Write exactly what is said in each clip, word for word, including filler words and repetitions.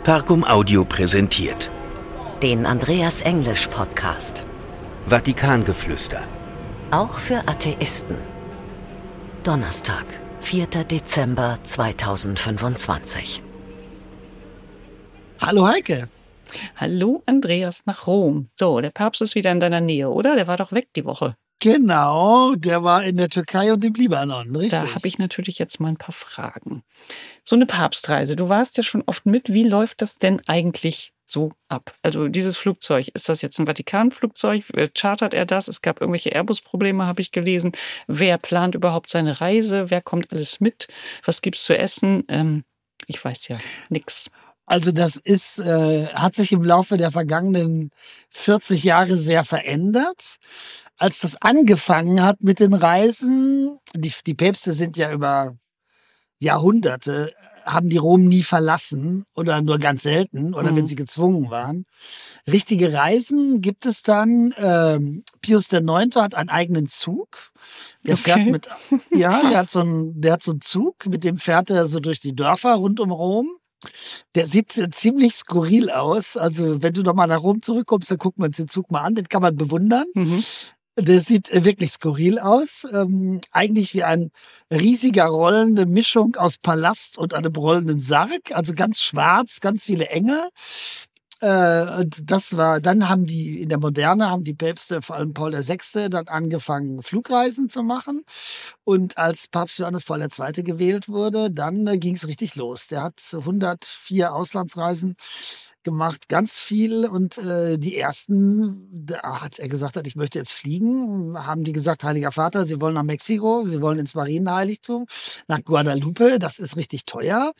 Parcum Audio präsentiert den Andreas Englisch Podcast. Vatikangeflüster. Auch für Atheisten. Donnerstag, vierter Dezember zweitausendfünfundzwanzig. Hallo Heike. Hallo Andreas nach Rom. So, der Papst ist wieder in deiner Nähe, oder? Der war doch weg die Woche. Genau, der war in der Türkei und im Libanon, richtig? Da habe ich natürlich jetzt mal ein paar Fragen. So eine Papstreise, du warst ja schon oft mit. Wie läuft das denn eigentlich so ab? Also dieses Flugzeug, ist das jetzt ein Vatikanflugzeug? Chartert er das? Es gab irgendwelche Airbus-Probleme, habe ich gelesen. Wer plant überhaupt seine Reise? Wer kommt alles mit? Was gibt's zu essen? Ähm, ich weiß ja nix. Also das ist, äh, hat sich im Laufe der vergangenen vierzig Jahre sehr verändert. Als das angefangen hat mit den Reisen, die, die Päpste sind ja über Jahrhunderte, haben die Rom nie verlassen oder nur ganz selten oder mhm. wenn sie gezwungen waren. Richtige Reisen gibt es dann, ähm, Pius der Neunte hat einen eigenen Zug. Der okay. fährt mit, ja, der hat so einen, der hat so einen Zug, mit dem fährt er so durch die Dörfer rund um Rom. Der sieht ziemlich skurril aus. Also wenn du nochmal nach Rom zurückkommst, dann gucken wir uns den Zug mal an. Den kann man bewundern. Mhm. Der sieht wirklich skurril aus. Ähm, eigentlich wie eine riesiger rollende Mischung aus Palast und einem rollenden Sarg. Also ganz schwarz, ganz viele Enge. Äh, und das war, dann haben die, in der Moderne haben die Päpste, vor allem Paul der Sechste, dann angefangen, Flugreisen zu machen. Und als Papst Johannes Paul der Zweite gewählt wurde, dann äh, ging es richtig los. Der hat hundertvier Auslandsreisen gemacht, ganz viel. Und äh, die ersten, da hat er gesagt, hat, ich möchte jetzt fliegen, haben die gesagt, Heiliger Vater, Sie wollen nach Mexiko, Sie wollen ins Marienheiligtum, nach Guadalupe, das ist richtig teuer.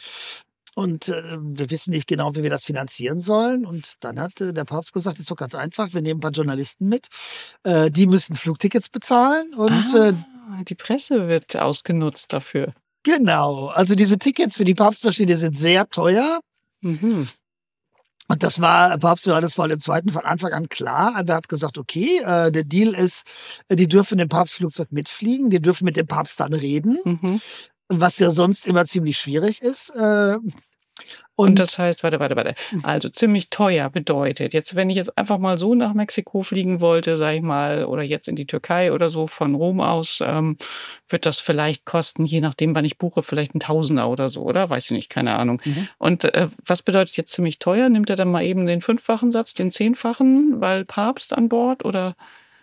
Und äh, wir wissen nicht genau, wie wir das finanzieren sollen. Und dann hat äh, der Papst gesagt, ist doch ganz einfach, wir nehmen ein paar Journalisten mit. Äh, die müssen Flugtickets bezahlen. Und ah, äh, die Presse wird ausgenutzt dafür. Genau, also diese Tickets für die Papstmaschine sind sehr teuer. Mhm. Und das war Papst Johannes Paul der Zweite von Anfang an klar. Er hat gesagt, okay, äh, der Deal ist, die dürfen im Papstflugzeug mitfliegen, die dürfen mit dem Papst dann reden. Mhm. Was ja sonst immer ziemlich schwierig ist. Äh, und, und das heißt, warte, warte, warte. Also ziemlich teuer bedeutet, jetzt, wenn ich jetzt einfach mal so nach Mexiko fliegen wollte, sag ich mal, oder jetzt in die Türkei oder so von Rom aus, ähm, wird das vielleicht kosten, je nachdem, wann ich buche, vielleicht ein Tausender oder so, oder? Weiß ich nicht, keine Ahnung. Mhm. Und äh, was bedeutet jetzt ziemlich teuer? Nimmt er dann mal eben den fünffachen Satz, den zehnfachen, weil Papst an Bord, oder?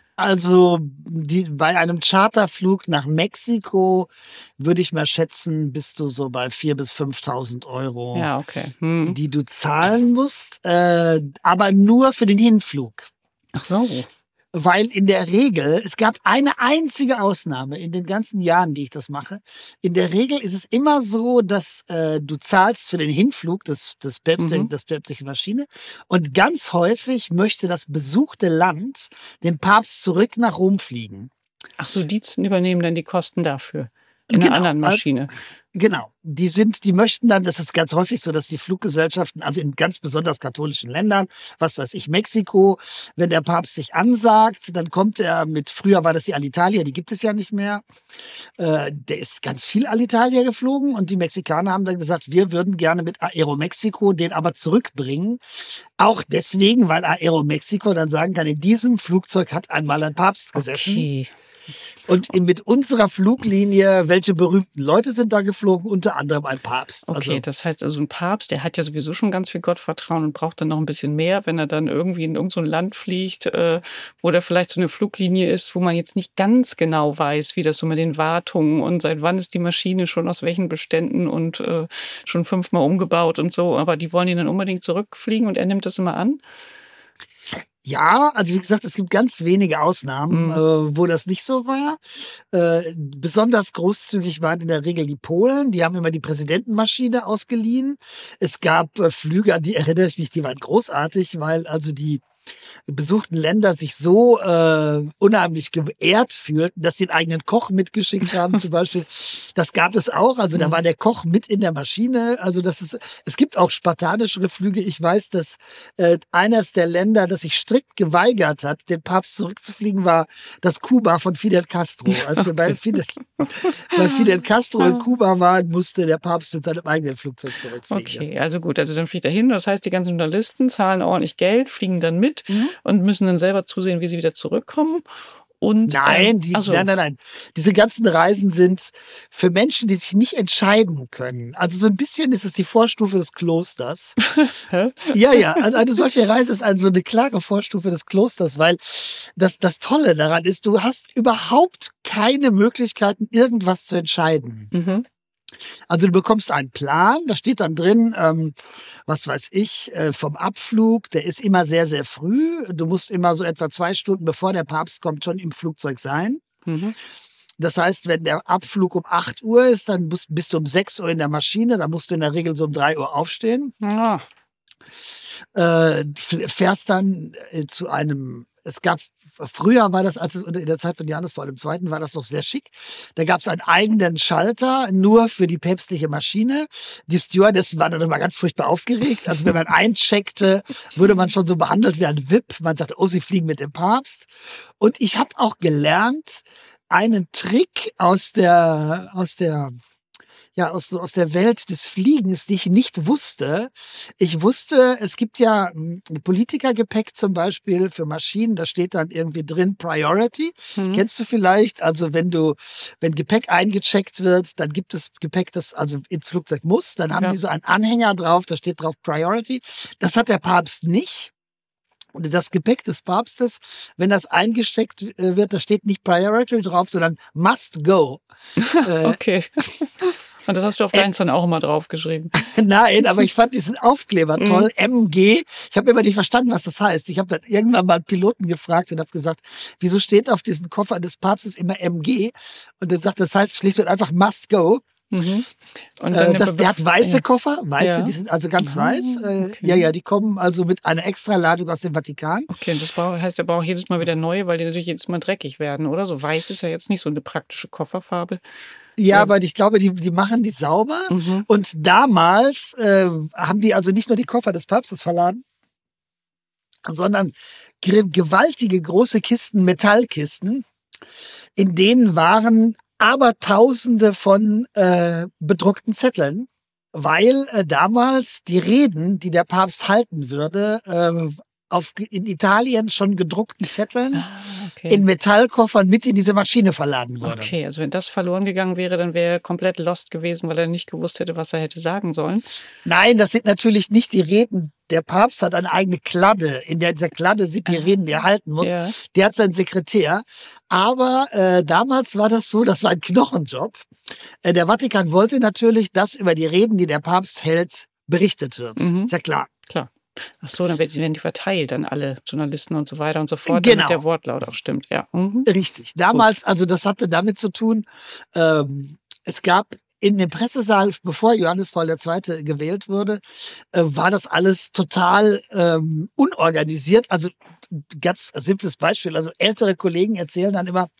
Also die, bei einem Charterflug nach Mexiko würde ich mal schätzen, bist du so bei viertausend bis fünftausend Euro, ja, okay. hm. die du zahlen musst, äh, aber nur für den Hinflug. Ach so. Weil in der Regel, es gab eine einzige Ausnahme in den ganzen Jahren, die ich das mache. In der Regel ist es immer so, dass äh, du zahlst für den Hinflug des, des Päpstlichen, mhm. des päpstlichen Maschine. Und ganz häufig möchte das besuchte Land den Papst zurück nach Rom fliegen. Ach so, die übernehmen dann die Kosten dafür. In genau, einer anderen Maschine. Genau. Die sind, die möchten dann, das ist ganz häufig so, dass die Fluggesellschaften, also in ganz besonders katholischen Ländern, was weiß ich, Mexiko, wenn der Papst sich ansagt, dann kommt er mit, früher war das die Alitalia, die gibt es ja nicht mehr. Äh, der ist ganz viel Alitalia geflogen und die Mexikaner haben dann gesagt, wir würden gerne mit Aeromexico den aber zurückbringen. Auch deswegen, weil Aeromexico dann sagen kann, in diesem Flugzeug hat einmal ein Papst gesessen. Okay. Und mit unserer Fluglinie, welche berühmten Leute sind da geflogen? Unter anderem ein Papst. Okay, also, das heißt also ein Papst, der hat ja sowieso schon ganz viel Gottvertrauen und braucht dann noch ein bisschen mehr, wenn er dann irgendwie in irgendein so Land fliegt, äh, wo da vielleicht so eine Fluglinie ist, wo man jetzt nicht ganz genau weiß, wie das so mit den Wartungen und seit wann ist die Maschine schon aus welchen Beständen und äh, schon fünfmal umgebaut und so. Aber die wollen ihn dann unbedingt zurückfliegen und er nimmt das immer an. Ja, also wie gesagt, es gibt ganz wenige Ausnahmen, mhm. äh, wo das nicht so war. Äh, besonders großzügig waren in der Regel die Polen. Die haben immer die Präsidentenmaschine ausgeliehen. Es gab äh, Flüge, an die erinnere ich mich, die waren großartig, weil also die besuchten Länder sich so äh, unheimlich geehrt fühlten, dass sie den eigenen Koch mitgeschickt haben zum Beispiel. Das gab es auch. Also da war der Koch mit in der Maschine. Also das ist, es gibt auch spartanischere Flüge. Ich weiß, dass äh, eines der Länder, das sich strikt geweigert hat, den Papst zurückzufliegen, war das Kuba von Fidel Castro. Als wir bei Fidel, bei Fidel Castro in Kuba waren, musste der Papst mit seinem eigenen Flugzeug zurückfliegen. Okay, also gut, also dann fliegt er hin. Das heißt, die ganzen Journalisten zahlen ordentlich Geld, fliegen dann mit mhm. und müssen dann selber zusehen, wie sie wieder zurückkommen. Und, nein, die, also. nein, nein, nein. Diese ganzen Reisen sind für Menschen, die sich nicht entscheiden können. Also so ein bisschen ist es die Vorstufe des Klosters. Hä? Ja, ja. Also eine solche Reise ist also eine klare Vorstufe des Klosters, weil das, das Tolle daran ist, du hast überhaupt keine Möglichkeiten, irgendwas zu entscheiden. Mhm. Also du bekommst einen Plan, da steht dann drin, ähm, was weiß ich, äh, vom Abflug, der ist immer sehr, sehr früh. Du musst immer so etwa zwei Stunden bevor der Papst kommt schon im Flugzeug sein. Mhm. Das heißt, wenn der Abflug um acht Uhr ist, dann bist, bist du um sechs Uhr in der Maschine, da musst du in der Regel so um drei Uhr aufstehen. Ja. Äh, fährst dann äh, zu einem, es gab, früher war das, als es in der Zeit von Johannes Paul der Zweite. War das noch sehr schick. Da gab es einen eigenen Schalter, nur für die päpstliche Maschine. Die Stewardessen waren dann immer ganz furchtbar aufgeregt. Also wenn man eincheckte, wurde man schon so behandelt wie ein V I P. Man sagte, oh, Sie fliegen mit dem Papst. Und ich habe auch gelernt, einen Trick aus der, aus der, ja, aus, aus der Welt des Fliegens, die ich nicht wusste. Ich wusste, es gibt ja Politikergepäck zum Beispiel für Maschinen, da steht dann irgendwie drin Priority. Mhm. Kennst du vielleicht? Also wenn du, wenn Gepäck eingecheckt wird, dann gibt es Gepäck, das also ins Flugzeug muss. Dann haben ja. die so einen Anhänger drauf, da steht drauf Priority. Das hat der Papst nicht. Und das Gepäck des Papstes, wenn das eingesteckt wird, da steht nicht Priority drauf, sondern Must Go. Okay. Und das hast du auf deins dann auch immer draufgeschrieben. Nein, aber ich fand diesen Aufkleber toll, mm. M G. Ich habe immer nicht verstanden, was das heißt. Ich habe dann irgendwann mal einen Piloten gefragt und habe gesagt, wieso steht auf diesen Koffer des Papstes immer M G? Und dann sagt, das heißt schlicht und einfach Must Go. Mhm. Und äh, das, der hat weiße ja. Koffer, weiße, ja. die sind also ganz ah, weiß. Äh, okay. Ja, ja, die kommen also mit einer Extraladung aus dem Vatikan. Okay, und das heißt, er braucht jedes Mal wieder neue, weil die natürlich jedes Mal dreckig werden, oder? So weiß ist ja jetzt nicht so eine praktische Kofferfarbe. Ja, aber ich glaube, die, die machen die sauber. Mhm. Und damals äh, haben die also nicht nur die Koffer des Papstes verladen, sondern gewaltige große Kisten, Metallkisten, in denen waren aber Tausende von äh, bedruckten Zetteln, weil äh, damals die Reden, die der Papst halten würde, äh, auf in Italien schon gedruckten Zetteln ah, okay. in Metallkoffern mit in diese Maschine verladen wurden. Okay, also wenn das verloren gegangen wäre, dann wäre er komplett lost gewesen, weil er nicht gewusst hätte, was er hätte sagen sollen. Nein, das sind natürlich nicht die Reden. Der Papst hat eine eigene Kladde. In der, dieser Kladde sind die Reden, die er halten muss. Ja. Der hat seinen Sekretär. Aber äh, damals war das so, das war ein Knochenjob. Äh, der Vatikan wollte natürlich, dass über die Reden, die der Papst hält, berichtet wird. Mhm. Ist ja klar. Klar. Ach so, dann werden die verteilt an alle Journalisten und so weiter und so fort, genau. damit der Wortlaut auch stimmt. Ja. Mhm. Richtig. Damals, Gut. also das hatte damit zu tun, ähm, es gab in dem Pressesaal, bevor Johannes Paul der Zweite gewählt wurde, äh, war das alles total ähm, unorganisiert. Also ganz simples Beispiel. Also ältere Kollegen erzählen dann immer,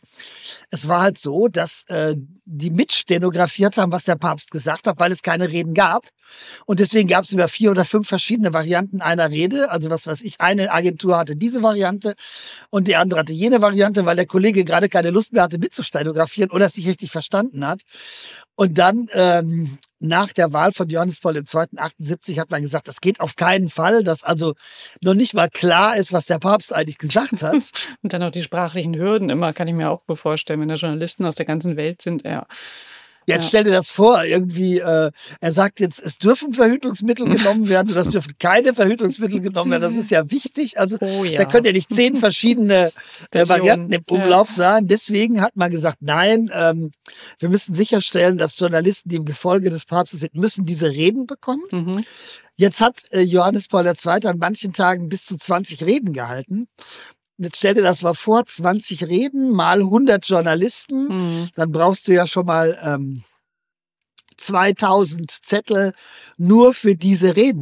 es war halt so, dass äh, die mitstenografiert haben, was der Papst gesagt hat, weil es keine Reden gab. Und deswegen gab es über vier oder fünf verschiedene Varianten einer Rede. Also was weiß ich, eine Agentur hatte diese Variante und die andere hatte jene Variante, weil der Kollege gerade keine Lust mehr hatte mitzustenografieren oder es nicht richtig verstanden hat. Und dann ähm, nach der Wahl von Johannes Paul der Zweite achtundsiebzig hat man gesagt, das geht auf keinen Fall, dass also noch nicht mal klar ist, was der Papst eigentlich gesagt hat. Und dann auch die sprachlichen Hürden immer, kann ich mir auch wohl vorstellen, wenn da Journalisten aus der ganzen Welt sind, ja. Jetzt stell dir das vor, irgendwie, äh, er sagt jetzt, es dürfen Verhütungsmittel genommen werden oder es dürfen keine Verhütungsmittel genommen werden. Das ist ja wichtig. Also oh ja. da können ja nicht zehn verschiedene äh, Varianten im Umlauf ja. sein. Deswegen hat man gesagt, nein, ähm, wir müssen sicherstellen, dass Journalisten, die im Gefolge des Papstes sind, müssen diese Reden bekommen. Mhm. Jetzt hat äh, Johannes Paul der Zweite an manchen Tagen bis zu zwanzig Reden gehalten. Jetzt stell dir das mal vor, zwanzig Reden mal hundert Journalisten, mhm. dann brauchst du ja schon mal ähm, zweitausend Zettel nur für diese Reden.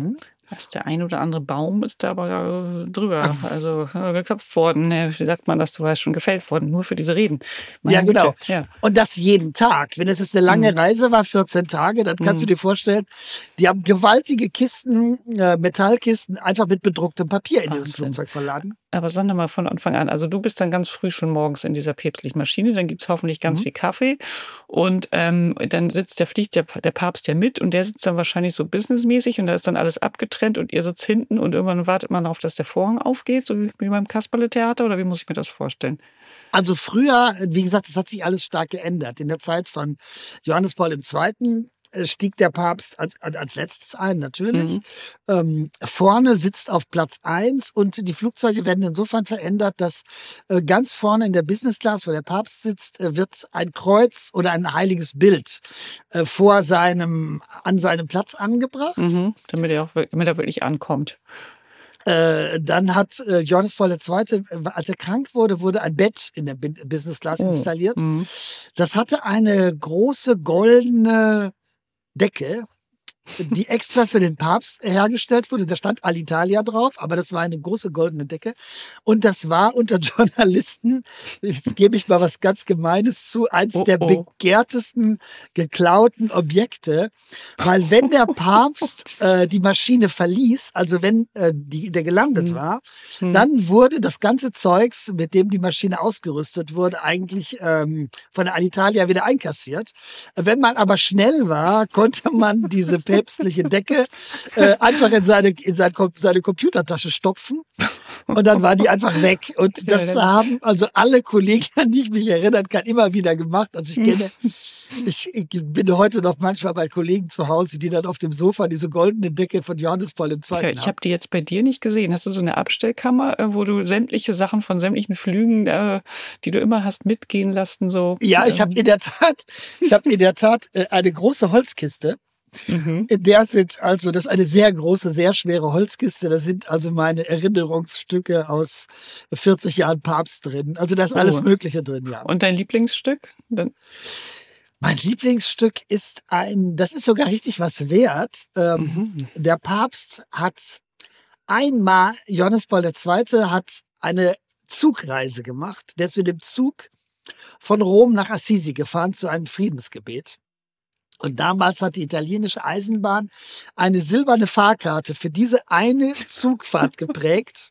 Was, der ein oder andere Baum ist da aber äh, drüber, also äh, geköpft worden. Ne? Wie sagt man das? Du warst schon gefällt worden, nur für diese Reden. Meine ja, genau. Güte. Ja. Und das jeden Tag. Wenn es jetzt eine lange Mhm. Reise war, vierzehn Tage, dann kannst Mhm. du dir vorstellen, die haben gewaltige Kisten, äh, Metallkisten, einfach mit bedrucktem Papier in dieses Wahnsinn. Flugzeug verladen. Aber sag doch mal von Anfang an, also du bist dann ganz früh schon morgens in dieser päpstlichen Maschine, dann gibt's hoffentlich ganz Mhm. viel Kaffee und ähm, dann sitzt der, fliegt der, der Papst ja mit und der sitzt dann wahrscheinlich so businessmäßig und da ist dann alles abgetrennt und ihr sitzt hinten und irgendwann wartet man darauf, dass der Vorhang aufgeht, so wie wie beim Kasperle-Theater oder wie muss ich mir das vorstellen? Also früher, wie gesagt, das hat sich alles stark geändert. In der Zeit von Johannes Paul der Zweite. äh, stieg der Papst als, als letztes ein, natürlich. Mhm. Ähm, vorne sitzt auf Platz eins und die Flugzeuge werden insofern verändert, dass äh, ganz vorne in der Business Class, wo der Papst sitzt, äh, wird ein Kreuz oder ein heiliges Bild äh, vor seinem, an seinem Platz angebracht. Mhm. Damit er auch wir- damit er wirklich ankommt. Äh, dann hat äh, Johannes Paul der Zweite., äh, als er krank wurde, wurde ein Bett in der Bin- Business Class Oh. installiert. Mhm. Das hatte eine große goldene Decke, die extra für den Papst hergestellt wurde. Da stand Alitalia drauf, aber das war eine große goldene Decke. Und das war unter Journalisten, jetzt gebe ich mal was ganz Gemeines zu, eins Oh, der oh. begehrtesten geklauten Objekte. Weil wenn der Papst äh, die Maschine verließ, also wenn äh, die, der gelandet Hm. war, Hm. dann wurde das ganze Zeugs, mit dem die Maschine ausgerüstet wurde, eigentlich ähm, von der Alitalia wieder einkassiert. Wenn man aber schnell war, konnte man diese päpstliche Decke äh, einfach in seine, in sein, Kom- seine Computertasche stopfen und dann war die einfach weg. Und das Ja, haben also alle Kollegen, an die ich mich erinnern kann, immer wieder gemacht. Also ich kenne, ich, ich bin heute noch manchmal bei Kollegen zu Hause, die dann auf dem Sofa diese goldene Decke von Johannes Paul der Zweite. Ja, ich habe die jetzt bei dir nicht gesehen. Hast du so eine Abstellkammer, äh, wo du sämtliche Sachen von sämtlichen Flügen, äh, die du immer hast mitgehen lassen, so? Ja, ich habe in der Tat, ich habe in der Tat äh, eine große Holzkiste. Mhm. In der sind also, das ist eine sehr große, sehr schwere Holzkiste. Da sind also meine Erinnerungsstücke aus vierzig Jahren Papst drin. Also da ist alles Oh. Mögliche drin, ja. Und dein Lieblingsstück? Dann, Mein Lieblingsstück ist ein, das ist sogar richtig was wert. Ähm, mhm. Der Papst hat einmal, Johannes Paul der Zweite. hat eine Zugreise gemacht. Der ist mit dem Zug von Rom nach Assisi gefahren zu einem Friedensgebet. Und damals hat die italienische Eisenbahn eine silberne Fahrkarte für diese eine Zugfahrt geprägt.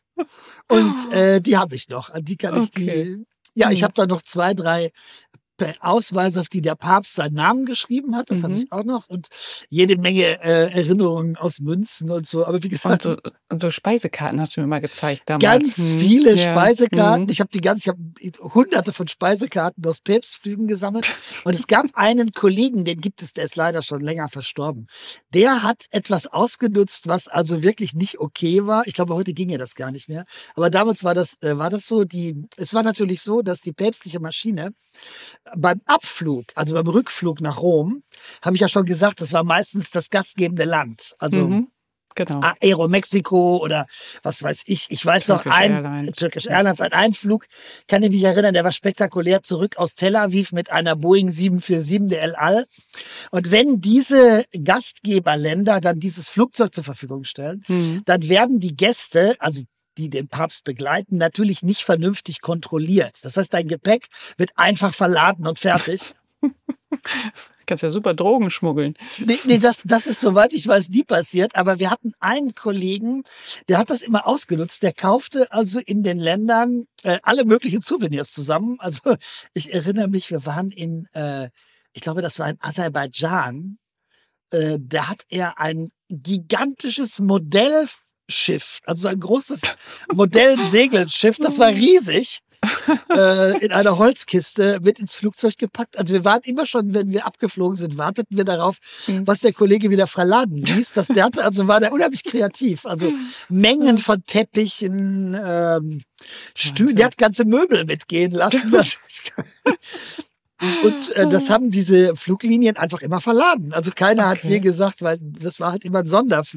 Und äh, die habe ich noch. An die kann ich Okay. die. Ja, ich Mhm. habe da noch zwei, drei Ausweise, auf die der Papst seinen Namen geschrieben hat. Das habe Mhm. ich auch noch. Und jede Menge äh, Erinnerungen aus Münzen und so. Aber wie Und gesagt, so, und so Speisekarten hast du mir mal gezeigt damals. ganz Mhm. viele Ja. Speisekarten. Mhm. Ich habe die ganz, ich habe hunderte von Speisekarten aus Päpstflügen gesammelt. Und es gab einen Kollegen, den gibt es, der ist leider schon länger verstorben. Der hat etwas ausgenutzt, was also wirklich nicht okay war. Ich glaube, heute ginge das gar nicht mehr. Aber damals war das, äh, war das so. Die, es war natürlich so, dass die päpstliche Maschine beim Abflug, also beim Rückflug nach Rom, habe ich ja schon gesagt, das war meistens das gastgebende Land. Also Mhm. Genau. Aero-Mexiko oder was weiß ich. Ich weiß noch, Turkish ein Airlines. Turkish Airlines, ein Einflug, kann ich mich erinnern, der war spektakulär zurück aus Tel Aviv mit einer Boeing sieben vier sieben der El Al. Und wenn diese Gastgeberländer dann dieses Flugzeug zur Verfügung stellen, Mhm. dann werden die Gäste, also die den Papst begleiten, natürlich nicht vernünftig kontrolliert. Das heißt, dein Gepäck wird einfach verladen und fertig. Kannst ja super Drogen schmuggeln. Nee, nee das, das ist, soweit ich weiß, nie passiert. Aber wir hatten einen Kollegen, der hat das immer ausgenutzt. Der kaufte also in den Ländern äh, alle möglichen Souvenirs zusammen. Also ich erinnere mich, wir waren in, äh, ich glaube, das war in Aserbaidschan. Äh, da hat er ein gigantisches Modellschiff, also ein großes Modellsegelschiff, das war riesig. äh, in einer Holzkiste mit ins Flugzeug gepackt. Also wir waren immer schon, wenn wir abgeflogen sind, warteten wir darauf, Mhm. was der Kollege wieder verladen ließ. Das, der hatte, also war der unheimlich kreativ. Also Mengen von Teppichen, ähm, Stühlen, der hat ganze Möbel mitgehen lassen. Und äh, das haben diese Fluglinien einfach immer verladen. Also keiner hat Okay. je gesagt, weil das war halt immer ein Sonderflug.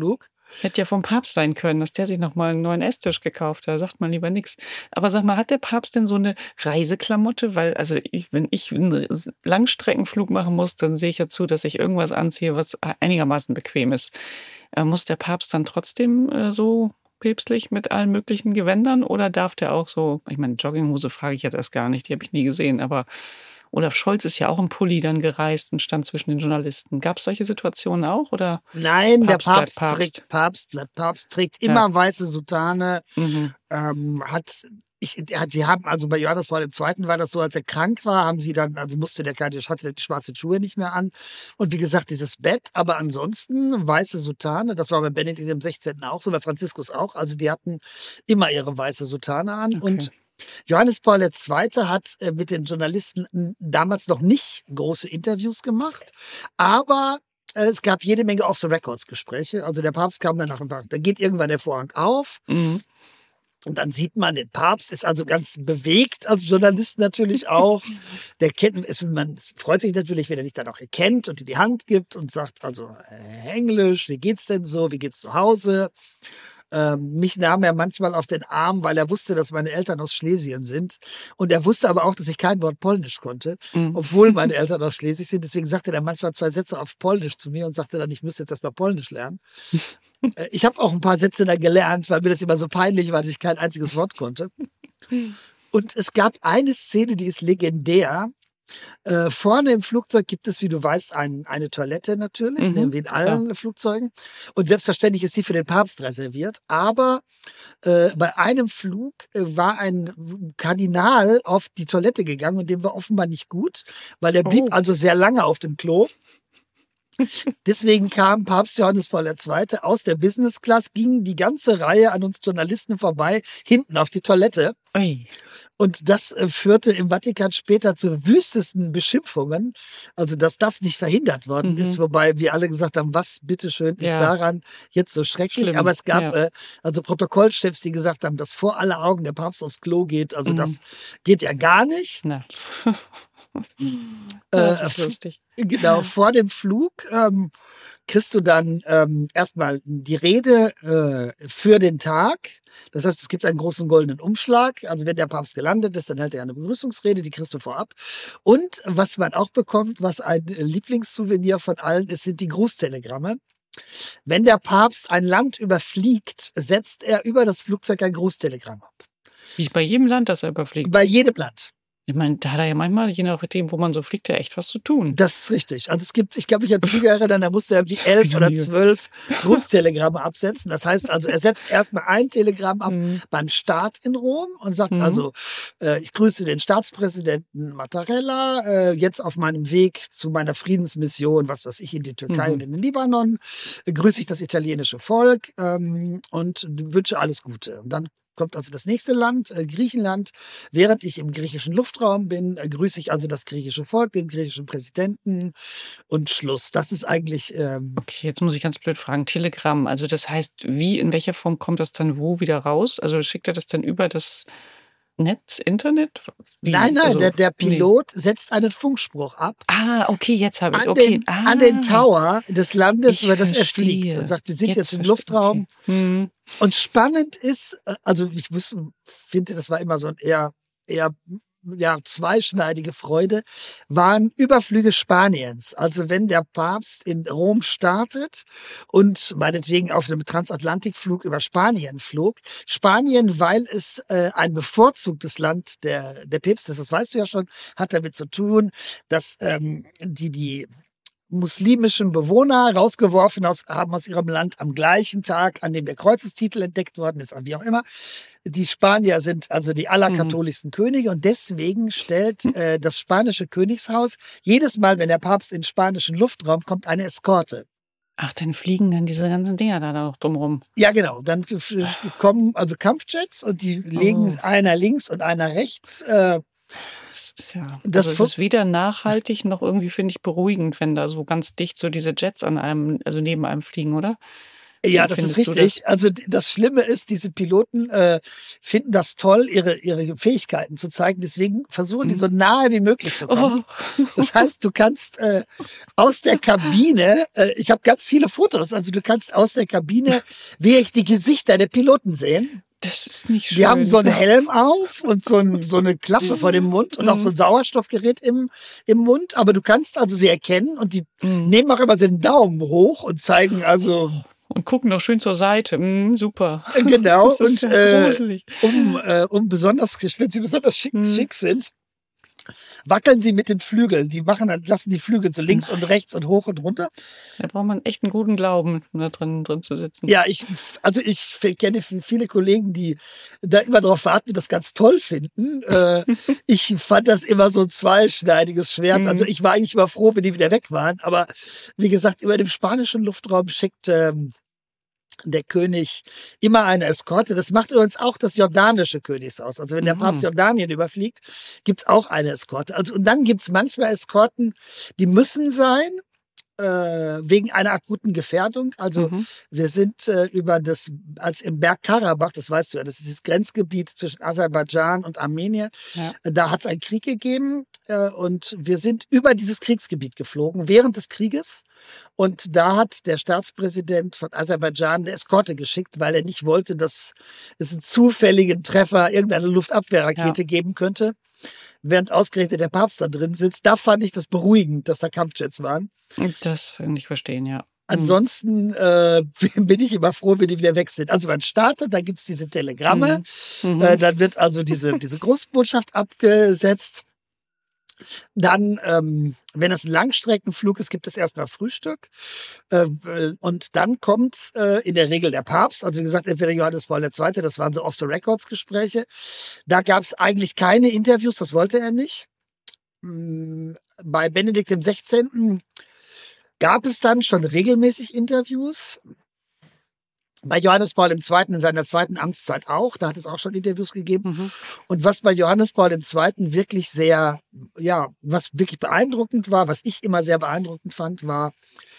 Hätte ja vom Papst sein können, dass der sich nochmal einen neuen Esstisch gekauft hat. Da sagt man lieber nichts. Aber sag mal, hat der Papst denn so eine Reiseklamotte? Weil, also ich, wenn ich einen Langstreckenflug machen muss, dann sehe ich ja zu, dass ich irgendwas anziehe, was einigermaßen bequem ist. Äh, muss der Papst dann trotzdem äh, so päpstlich mit allen möglichen Gewändern oder darf der auch so, ich meine, Jogginghose frage ich jetzt erst gar nicht, die habe ich nie gesehen, aber Olaf Scholz ist ja auch im Pulli dann gereist und stand zwischen den Journalisten. Gab es solche Situationen auch? Oder Nein, Papst der Papst, bleibt Papst? trägt Papst, bleibt Papst, trägt immer Ja. weiße Soutane, Mhm. ähm, hat. Ich, der hat- die haben, also bei Johannes Paul der Zweite war das so, als er krank war, haben sie dann, also musste der keine, hatte die schwarzen Schuhe nicht mehr an. Und wie gesagt, dieses Bett, aber ansonsten weiße Soutane, das war bei Benedikt dem Sechzehnten auch so, bei Franziskus auch. Also die hatten immer ihre weiße Soutane an. Okay. Und Johannes Paul der Zweite hat äh, mit den Journalisten m, damals noch nicht große Interviews gemacht, aber äh, es gab jede Menge Off-the-Records-Gespräche. Also der Papst kam dann nach dem Tag, da geht irgendwann der Vorhang auf. Mhm. Und dann sieht man, der Papst ist also ganz bewegt, als Journalist natürlich auch. Der kennt, ist, man freut sich natürlich, wenn er dich dann auch erkennt und dir die Hand gibt und sagt, also äh, Englisch, wie geht's denn so, wie geht's zu Hause? Ähm, mich nahm er manchmal auf den Arm, weil er wusste, dass meine Eltern aus Schlesien sind. Und er wusste aber auch, dass ich kein Wort Polnisch konnte, Mhm. obwohl meine Eltern aus Schlesien sind. Deswegen sagte er dann manchmal zwei Sätze auf Polnisch zu mir und sagte dann, ich müsste jetzt erst mal Polnisch lernen. Äh, Ich habe auch ein paar Sätze dann gelernt, weil mir das immer so peinlich war, dass ich kein einziges Wort konnte. Und es gab eine Szene, die ist legendär. Äh, vorne im Flugzeug gibt es, wie du weißt, ein, eine Toilette natürlich, Mhm, ne, wie in allen Flugzeugen. Und selbstverständlich ist die für den Papst reserviert. Aber äh, bei einem Flug äh, war ein Kardinal auf die Toilette gegangen und dem war offenbar nicht gut, weil er blieb Oh. also sehr lange auf dem Klo. Deswegen kam Papst Johannes Paul der Zweite aus der Business Class, ging die ganze Reihe an uns Journalisten vorbei, hinten auf die Toilette. Ui. Und das äh, führte im Vatikan später zu wüstesten Beschimpfungen, also dass das nicht verhindert worden Mhm. ist, wobei wir alle gesagt haben, was bitteschön ist Ja. daran jetzt so schrecklich. Schlimm. Aber es gab Ja. äh, also Protokollchefs, die gesagt haben, dass vor aller Augen der Papst aufs Klo geht. Also Mhm. das geht ja gar nicht. Na. Äh, Das ist lustig. Genau, vor dem Flug ähm, kriegst du dann ähm, erstmal die Rede äh, für den Tag. Das heißt, es gibt einen großen goldenen Umschlag. Also wenn der Papst gelandet ist, dann hält er eine Begrüßungsrede, die kriegst du vorab. Und was man auch bekommt, was ein Lieblingssouvenir von allen ist, sind die Grußtelegramme. Wenn der Papst ein Land überfliegt, setzt er über das Flugzeug ein Grußtelegramm ab. Wie bei jedem Land, das er überfliegt. Bei jedem Land. Ich meine, da hat er ja manchmal, je nachdem, wo man so fliegt, ja echt was zu tun. Das ist richtig. Also es gibt, ich glaube, ich an Flüge erinnern, da musste er die elf oder zwölf Grußtelegramme absetzen. Das heißt also, er setzt erstmal ein Telegramm ab Mhm. beim Start in Rom und sagt Mhm. also, äh, ich grüße den Staatspräsidenten Mattarella, äh, jetzt auf meinem Weg zu meiner Friedensmission, was weiß ich, in die Türkei Mhm. und in den Libanon, äh, grüße ich das italienische Volk ähm, und wünsche alles Gute. Und dann kommt also das nächste Land, äh, Griechenland. Während ich im griechischen Luftraum bin, äh, grüße ich also das griechische Volk, den griechischen Präsidenten und Schluss. Das ist eigentlich, ähm, Okay, jetzt muss ich ganz blöd fragen. Telegramm, also das heißt, wie, in welcher Form kommt das dann wo wieder raus? Also schickt er das dann über das Netz, Internet? Wie? nein, nein, Also, der, der nee. Pilot setzt einen Funkspruch ab Ah, okay, jetzt habe ich. an, Okay. den, ah, an den Tower des Landes, ich über das er verstehe. fliegt. Er sagt, wir sind jetzt, im verstehe- Luftraum. Okay. Hm. Und spannend ist, äh, also ich muss, finde, das war immer so ein eher, eher ja, zweischneidige Freude, waren Überflüge Spaniens. Also wenn der Papst in Rom startet und meinetwegen auf einem Transatlantikflug über Spanien flog. Spanien, weil es äh, ein bevorzugtes Land der, der Päpste ist, das weißt du ja schon, hat damit zu tun, dass ähm, die, die muslimischen Bewohner rausgeworfen aus, haben aus ihrem Land am gleichen Tag, an dem der Kreuzestitel entdeckt worden ist, wie auch immer. Die Spanier sind also die allerkatholischsten Könige und deswegen stellt äh, das spanische Königshaus jedes Mal, wenn der Papst in den spanischen Luftraum kommt, eine Eskorte. Ach, dann fliegen dann diese ganzen Dinger da noch drumrum. Ja, genau. Dann f- kommen also Kampfjets und die legen Oh. einer links und einer rechts. Äh, Das ist ja, Das also es fu- ist weder nachhaltig noch irgendwie, finde ich, beruhigend, wenn da so ganz dicht so diese Jets an einem, also neben einem fliegen, oder? Ja, Wie das ist findest du das? richtig. Also d- das Schlimme ist, diese Piloten äh, finden das toll, ihre, ihre Fähigkeiten zu zeigen. Deswegen versuchen die so Mhm. nahe wie möglich zu kommen. Oh. Das heißt, du kannst äh, aus der Kabine, äh, ich habe ganz viele Fotos, also du kannst aus der Kabine wirklich die Gesichter der Piloten sehen. Das ist nicht schön. Die haben so einen Helm auf und so, ein, so eine Klappe vor dem Mund und auch so ein Sauerstoffgerät im, im Mund. Aber du kannst also sie erkennen und die Mhm. nehmen auch immer den Daumen hoch und zeigen also Und gucken noch schön zur Seite. Mm, super. äh, genau. Das ist Und ja äh, gruselig. um, äh, um besonders, wenn sie besonders schick, Mhm. schick sind, wackeln sie mit den Flügeln. Die machen dann, lassen die Flügel so links und rechts und hoch und runter. Da braucht man echt einen guten Glauben, um da drin, drin zu sitzen. Ja, ich, also ich kenne viele Kollegen, die da immer darauf warten, die das ganz toll finden. Äh, ich fand das immer so ein zweischneidiges Schwert. Mhm. Also ich war eigentlich immer froh, wenn die wieder weg waren. Aber wie gesagt, über dem spanischen Luftraum schickt ähm, der König immer eine Eskorte. Das macht übrigens auch das jordanische Königshaus. Also wenn der Mhm. Papst Jordanien überfliegt, gibt's auch eine Eskorte. Also, und dann gibt's manchmal Eskorten, die müssen sein, äh, wegen einer akuten Gefährdung. Also Mhm. wir sind äh, über das, als im Bergkarabach, das weißt du ja, das ist das Grenzgebiet zwischen Aserbaidschan und Armenien, Ja. äh, da hat es einen Krieg gegeben äh, und wir sind über dieses Kriegsgebiet geflogen während des Krieges. Und da hat der Staatspräsident von Aserbaidschan eine Eskorte geschickt, weil er nicht wollte, dass es einen zufälligen Treffer irgendeine Luftabwehrrakete Ja. geben könnte, während ausgerechnet der Papst da drin sitzt. Da fand ich das beruhigend, dass da Kampfjets waren. Das kann ich verstehen, ja. Mhm. Ansonsten äh, bin ich immer froh, wenn die wieder weg sind. Also man startet, dann gibt es diese Telegramme, Mhm. Mhm. äh, dann wird also diese, diese Großbotschaft abgesetzt. Dann, ähm, wenn es ein Langstreckenflug ist, gibt es erstmal Frühstück. Äh, äh, und dann kommt äh, in der Regel der Papst, also wie gesagt, entweder Johannes Paul der Zweite, das waren so Off-the-Records-Gespräche. Da gab es eigentlich keine Interviews, das wollte er nicht. Mm, Bei Benedikt dem Sechzehnten gab es dann schon regelmäßig Interviews. Bei Johannes Paul der Zweite in seiner zweiten Amtszeit auch, da hat es auch schon Interviews gegeben. Mhm. Und was bei Johannes Paul der Zweite wirklich sehr, ja, was wirklich beeindruckend war, was ich immer sehr beeindruckend fand, war,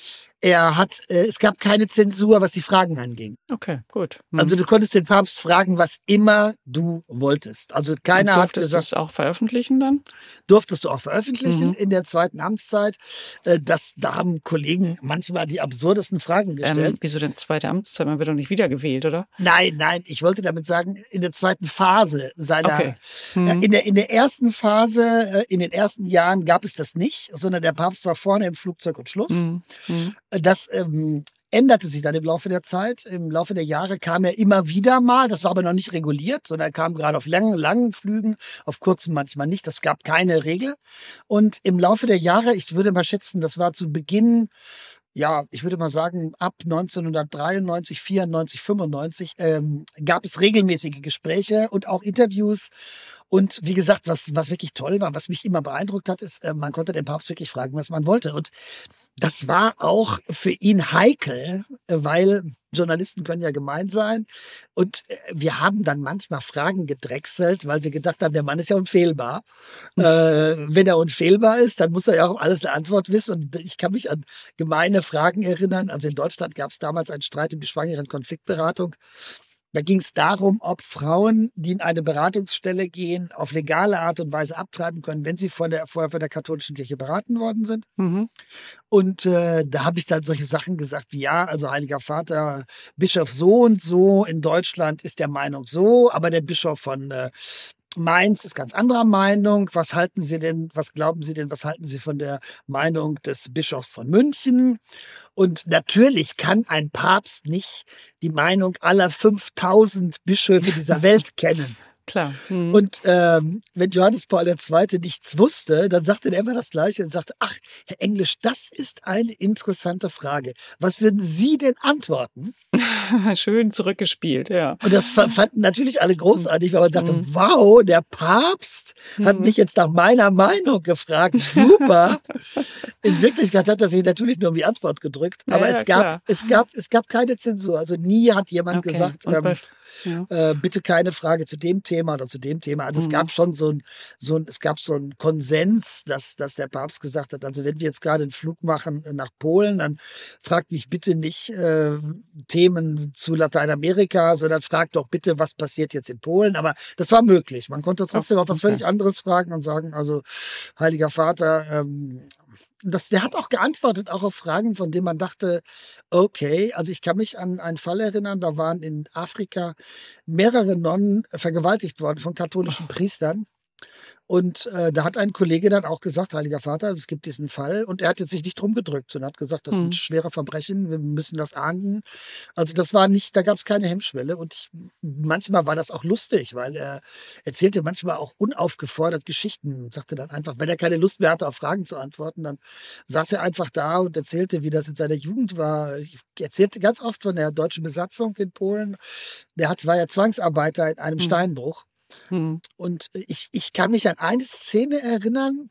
er hat, äh, es gab keine Zensur, was die Fragen anging. Okay, gut. Mhm. Also du konntest den Papst fragen, was immer du wolltest. Also keiner Und hat durftest gesagt, du es auch veröffentlichen dann? durftest du auch veröffentlichen Mhm. in der zweiten Amtszeit. Äh, Das, da haben Kollegen manchmal die absurdesten Fragen gestellt. Ähm, wieso denn zweite Amtszeit? Man wird doch nicht wiedergewählt, oder? Nein, nein, ich wollte damit sagen, in der zweiten Phase seiner, Okay. äh, Mhm. in, der, in der ersten Phase, äh, in den ersten Jahren gab es das nicht, sondern der Papst war vorne im Flugzeug und Schluss. Mhm. Mhm. Das ähm, änderte sich dann im Laufe der Zeit. Im Laufe der Jahre kam er immer wieder mal, das war aber noch nicht reguliert, sondern er kam gerade auf langen, langen Flügen, auf kurzen manchmal nicht. Das gab keine Regel. Und im Laufe der Jahre, ich würde mal schätzen, das war zu Beginn, ja, ich würde mal sagen, ab neunzehnhundertdreiundneunzig, vierundneunzig, fünfundneunzig ähm, gab es regelmäßige Gespräche und auch Interviews. Und wie gesagt, was, was wirklich toll war, was mich immer beeindruckt hat, ist, äh, man konnte den Papst wirklich fragen, was man wollte. Und das war auch für ihn heikel, äh, weil Journalisten können ja gemein sein. Und äh, wir haben dann manchmal Fragen gedrechselt, weil wir gedacht haben, der Mann ist ja unfehlbar. äh, wenn er unfehlbar ist, dann muss er ja auch auf alles eine Antwort wissen. Und ich kann mich an gemeine Fragen erinnern. Also in Deutschland gab es damals einen Streit um die Schwangeren-Konfliktberatung. Da ging es darum, ob Frauen, die in eine Beratungsstelle gehen, auf legale Art und Weise abtreiben können, wenn sie von der, vorher von der katholischen Kirche beraten worden sind. Mhm. Und äh, da habe ich dann solche Sachen gesagt wie, ja, also Heiliger Vater, Bischof so und so in Deutschland ist der Meinung so, aber der Bischof von äh, Mainz ist ganz anderer Meinung. Was halten Sie denn, was glauben Sie denn, was halten Sie von der Meinung des Bischofs von München? Und natürlich kann ein Papst nicht die Meinung aller fünftausend Bischöfe dieser Welt kennen. Klar. Mhm. Und ähm, wenn Johannes Paul der Zweite nichts wusste, dann sagte er immer das Gleiche und sagte, ach, Herr Englisch, das ist eine interessante Frage. Was würden Sie denn antworten? Schön zurückgespielt, ja. Und das fa- fanden natürlich alle großartig, weil man sagte, Mhm. wow, der Papst hat Mhm. mich jetzt nach meiner Meinung gefragt. Super. In Wirklichkeit hat er sich natürlich nur um die Antwort gedrückt. Ja, Aber ja, es, gab, klar. es, gab, es gab keine Zensur. Also nie hat jemand Okay. gesagt, Und ähm, bei, ja. äh, bitte keine Frage zu dem Thema oder zu dem Thema. Also es Mhm. gab schon so ein, so ein, es gab so einen Konsens, dass, dass der Papst gesagt hat, also wenn wir jetzt gerade einen Flug machen nach Polen, dann fragt mich bitte nicht äh, Themen Themen zu Lateinamerika, sondern fragt doch bitte, was passiert jetzt in Polen. Aber das war möglich. Man konnte trotzdem auch was okay. völlig anderes fragen und sagen, also Heiliger Vater, ähm, das, der hat auch geantwortet, auch auf Fragen, von denen man dachte, okay, also ich kann mich an einen Fall erinnern, da waren in Afrika mehrere Nonnen vergewaltigt worden von katholischen Priestern. Und äh, da hat ein Kollege dann auch gesagt, Heiliger Vater, es gibt diesen Fall. Und er hat jetzt sich nicht drum gedrückt, sondern hat gesagt, das Hm. sind schwere Verbrechen, wir müssen das ahnden. Also das war nicht, da gab es keine Hemmschwelle. Und ich, manchmal war das auch lustig, weil er erzählte manchmal auch unaufgefordert Geschichten und sagte dann einfach, wenn er keine Lust mehr hatte, auf Fragen zu antworten, dann saß er einfach da und erzählte, wie das in seiner Jugend war. Ich erzählte ganz oft von der deutschen Besatzung in Polen. Der hat, war ja Zwangsarbeiter in einem Hm. Steinbruch. Hm. Und ich, ich kann mich an eine Szene erinnern,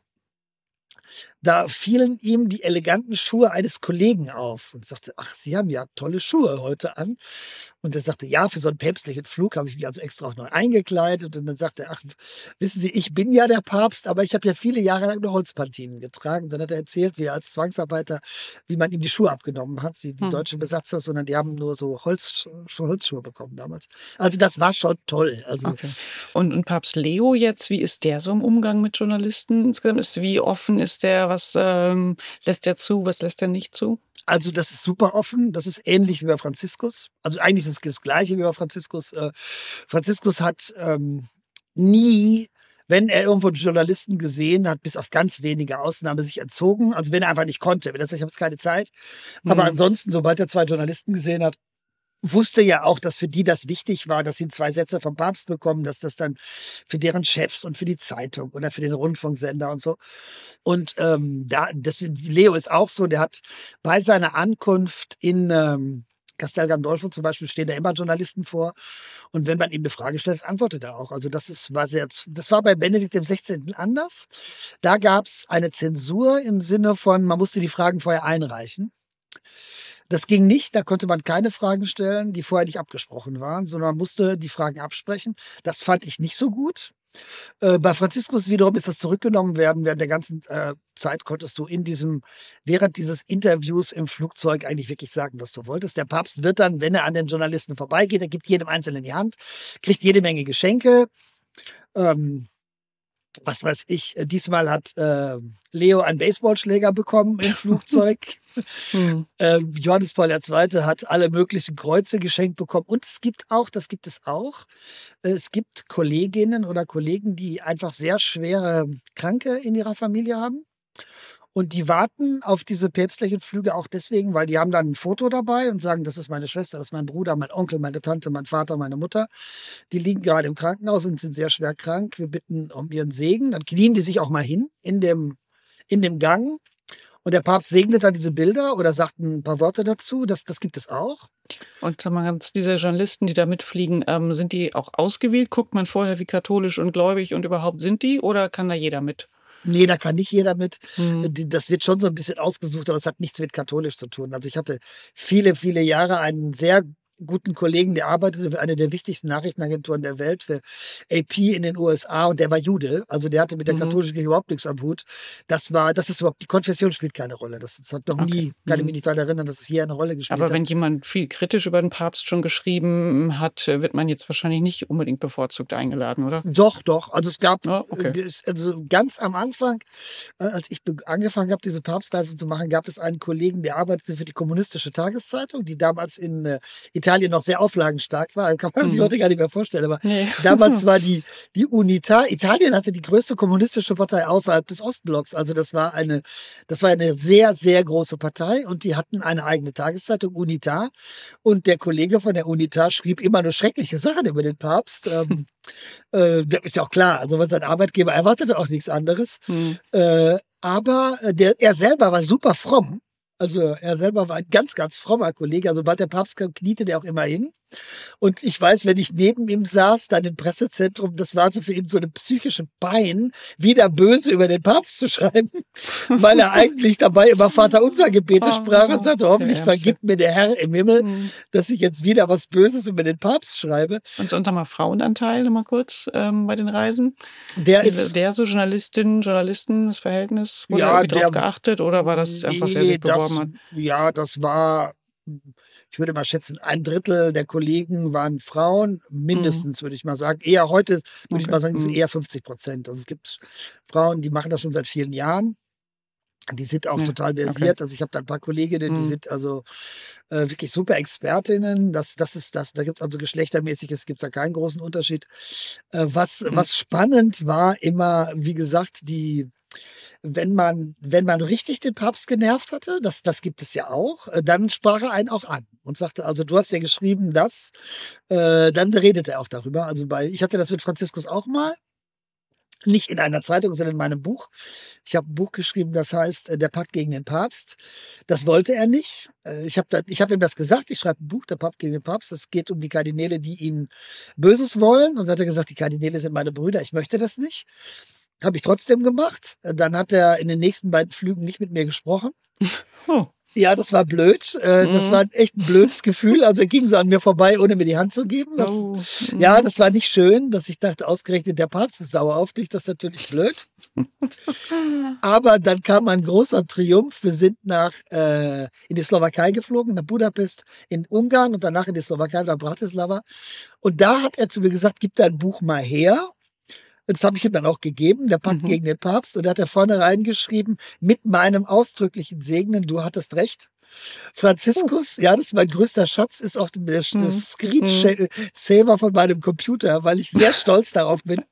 da fielen ihm die eleganten Schuhe eines Kollegen auf und sagte, ach, Sie haben ja tolle Schuhe heute an. Und er sagte, ja, für so einen päpstlichen Flug habe ich mich also extra auch neu eingekleidet. Und dann sagte er, ach, wissen Sie, ich bin ja der Papst, aber ich habe ja viele Jahre lang nur Holzpantinen getragen. Dann hat er erzählt, wie er als Zwangsarbeiter, wie man ihm die Schuhe abgenommen hat, die, die Hm. deutschen Besatzer, sondern die haben nur so Holz, Holzschuhe bekommen damals. Also das war schon toll. Also Okay. Und, und Papst Leo jetzt, wie ist der so im Umgang mit Journalisten insgesamt? Ist, wie offen ist der? Was ähm, lässt er zu? Was lässt er nicht zu? Also das ist super offen, das ist ähnlich wie bei Franziskus. Also eigentlich ist es das Gleiche wie bei Franziskus. Äh, Franziskus hat ähm, nie, wenn er irgendwo einen Journalisten gesehen hat, bis auf ganz wenige Ausnahmen sich entzogen. Also wenn er einfach nicht konnte, wenn er sagt, ich habe jetzt keine Zeit. Aber Hm. ansonsten, sobald er zwei Journalisten gesehen hat, wusste ja auch, dass für die das wichtig war, dass sie zwei Sätze vom Papst bekommen, dass das dann für deren Chefs und für die Zeitung oder für den Rundfunksender und so. Und ähm, da, das, Leo ist auch so, der hat bei seiner Ankunft in ähm, Castel Gandolfo zum Beispiel stehen da immer Journalisten vor. Und wenn man ihm eine Frage stellt, antwortet er auch. Also das ist, war sehr, das war bei Benedikt dem Sechzehnten anders. Da gab es eine Zensur im Sinne von, man musste die Fragen vorher einreichen. Das ging nicht, da konnte man keine Fragen stellen, die vorher nicht abgesprochen waren, sondern man musste die Fragen absprechen. Das fand ich nicht so gut. Äh, bei Franziskus wiederum ist das zurückgenommen werden. Während der ganzen äh, Zeit konntest du in diesem, während dieses Interviews im Flugzeug eigentlich wirklich sagen, was du wolltest. Der Papst wird dann, wenn er an den Journalisten vorbeigeht, er gibt jedem Einzelnen die Hand, kriegt jede Menge Geschenke. Ähm, was weiß ich, äh, diesmal hat äh, Leo einen Baseballschläger bekommen im Flugzeug. Hm. äh, Johannes Paul der Zweite hat alle möglichen Kreuze geschenkt bekommen. Und es gibt auch, das gibt es auch, äh, es gibt Kolleginnen oder Kollegen, die einfach sehr schwere Kranke in ihrer Familie haben. Und die warten auf diese päpstlichen Flüge auch deswegen, weil die haben dann ein Foto dabei und sagen, das ist meine Schwester, das ist mein Bruder, mein Onkel, meine Tante, mein Vater, meine Mutter. Die liegen gerade im Krankenhaus und sind sehr schwer krank. Wir bitten um ihren Segen. Dann knien die sich auch mal hin in dem, in dem Gang. Und der Papst segnet dann diese Bilder oder sagt ein paar Worte dazu. Das, das gibt es auch. Und sag mal ganz, diese Journalisten, die da mitfliegen, ähm, sind die auch ausgewählt? Guckt man vorher, wie katholisch und gläubig und überhaupt sind die? Oder kann da jeder mit? Nee, da kann nicht jeder mit. Hm. Die- Das wird schon so ein bisschen ausgesucht, aber es hat nichts mit katholisch zu tun. Also ich hatte viele, viele Jahre einen sehr guten Kollegen, der arbeitete für eine der wichtigsten Nachrichtenagenturen der Welt, für A P in den U S A, und der war Jude. Also der hatte mit der Mhm. katholischen Kirche überhaupt nichts am Hut. Das war, das ist überhaupt, die Konfession spielt keine Rolle. Das, das hat noch Okay. nie, kann ich Mhm. mich nicht daran erinnern, dass es hier eine Rolle gespielt Aber hat. wenn jemand viel kritisch über den Papst schon geschrieben hat, wird man jetzt wahrscheinlich nicht unbedingt bevorzugt eingeladen, oder? Doch, doch. Also es gab, Ah, okay. äh, es- also ganz am Anfang, äh, als ich be- angefangen habe, diese Papstreise zu machen, gab es einen Kollegen, der arbeitete für die Kommunistische Tageszeitung, die damals in äh, Italien noch sehr auflagenstark war. Kann man sich Mhm. heute gar nicht mehr vorstellen. Aber Nee. damals war die, die Unità, Italien hatte die größte kommunistische Partei außerhalb des Ostblocks. Also das war eine, das war eine sehr, sehr große Partei, und die hatten eine eigene Tageszeitung, Unità. Und der Kollege von der Unità schrieb immer nur schreckliche Sachen über den Papst. Ähm, äh, das ist ja auch klar. Also was sein Arbeitgeber erwartete auch nichts anderes. Hm. Äh, aber der, er selber war super fromm. Also er selber war ein ganz, ganz frommer Kollege. Also sobald der Papst kam, kniete der auch immer hin. Und ich weiß, wenn ich neben ihm saß, dann im Pressezentrum, das war so für ihn so eine psychische Pein, wieder böse über den Papst zu schreiben, weil er eigentlich dabei immer Vaterunser Gebete sprach und sagte, hoffentlich Der Ärmste. vergibt mir der Herr im Himmel, Hm. dass ich jetzt wieder was Böses über den Papst schreibe. Und sonst noch mal Frauenanteil noch mal kurz ähm, bei den Reisen. Der Wie ist der so Journalistinnen, Journalisten, das Verhältnis, wurde Ja, irgendwie drauf der- geachtet oder war das einfach, wer Nee, sich beworben das, hat? Ja, das war ich würde mal schätzen, ein Drittel der Kollegen waren Frauen, mindestens, mhm. würde ich mal sagen. Eher heute, würde okay. ich mal sagen, es sind eher fünfzig Prozent. Also es gibt Frauen, die machen das schon seit vielen Jahren. Die sind auch ja, total versiert. Okay. Also ich habe da ein paar Kolleginnen, die mhm. sind also äh, wirklich super Expertinnen. Das, das ist das, da gibt es also geschlechtermäßig, es gibt da keinen großen Unterschied. Äh, was, mhm. was spannend war immer, wie gesagt, die, wenn man, wenn man richtig den Papst genervt hatte, das, das gibt es ja auch, äh, dann sprach er einen auch an und sagte, also du hast ja geschrieben, das, äh, dann redet er auch darüber. Also bei, ich hatte das mit Franziskus auch mal. Nicht in einer Zeitung, sondern in meinem Buch. Ich habe ein Buch geschrieben, das heißt Der Pakt gegen den Papst. Das wollte er nicht. Ich habe ich hab ihm das gesagt, ich schreibe ein Buch, Der Pakt gegen den Papst. Das geht um die Kardinäle, die ihn Böses wollen. Und dann hat er gesagt, die Kardinäle sind meine Brüder, ich möchte das nicht. Habe ich trotzdem gemacht. Dann hat er in den nächsten beiden Flügen nicht mit mir gesprochen. Oh. Ja, das war blöd. Äh, mhm. Das war echt ein blödes Gefühl. Also er ging so an mir vorbei, ohne mir die Hand zu geben. Das, oh. mhm. Ja, das war nicht schön, dass ich dachte, ausgerechnet der Papst ist sauer auf dich. Das ist natürlich blöd. Aber dann kam ein großer Triumph. Wir sind nach äh, in die Slowakei geflogen, nach Budapest, in Ungarn und danach in die Slowakei, nach Bratislava. Und da hat er zu mir gesagt, gib dein Buch mal her. Das habe ich ihm dann auch gegeben, der Pakt mhm. gegen den Papst. Und da hat er vorne reingeschrieben, mit meinem ausdrücklichen Segnen, du hattest recht. Franziskus, oh. ja, das ist mein größter Schatz, ist auch der mhm. Screensaver von meinem Computer, weil ich sehr stolz darauf bin.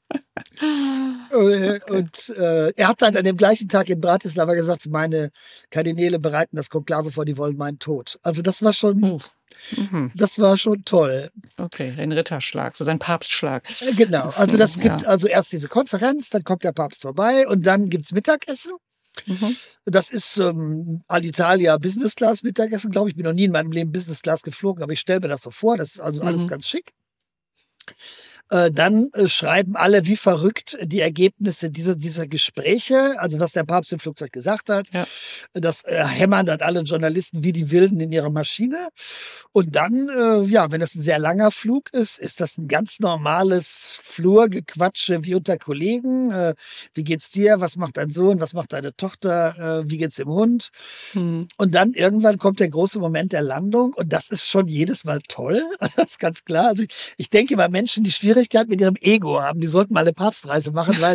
Und äh, er hat dann an dem gleichen Tag in Bratislava gesagt, meine Kardinäle bereiten das Konklave vor, die wollen meinen Tod. Also das war schon... Oh. Mhm. Das war schon toll. Okay, ein Ritterschlag, so ein Papstschlag. Genau, also das gibt ja. also erst diese Konferenz, dann kommt der Papst vorbei und dann gibt es Mittagessen. Mhm. Das ist ähm, Alitalia Business Class Mittagessen, glaube ich. Ich bin noch nie in meinem Leben Business Class geflogen, aber ich stelle mir das so vor. Das ist also alles mhm. ganz schick. Äh, dann äh, schreiben alle wie verrückt die Ergebnisse dieser, dieser Gespräche, also was der Papst im Flugzeug gesagt hat. Ja. Das äh, hämmern dann alle Journalisten wie die Wilden in ihrer Maschine. Und dann, äh, ja, wenn das ein sehr langer Flug ist, ist das ein ganz normales Flurgequatsche wie unter Kollegen. Äh, wie geht's dir? Was macht dein Sohn? Was macht deine Tochter? Äh, wie geht's dem Hund? Hm. Und dann irgendwann kommt der große Moment der Landung und das ist schon jedes Mal toll. Also das ist ganz klar. Also ich, ich denke immer, Menschen, die Schwierigkeiten mit ihrem Ego haben, die sollten mal eine Papstreise machen, weil,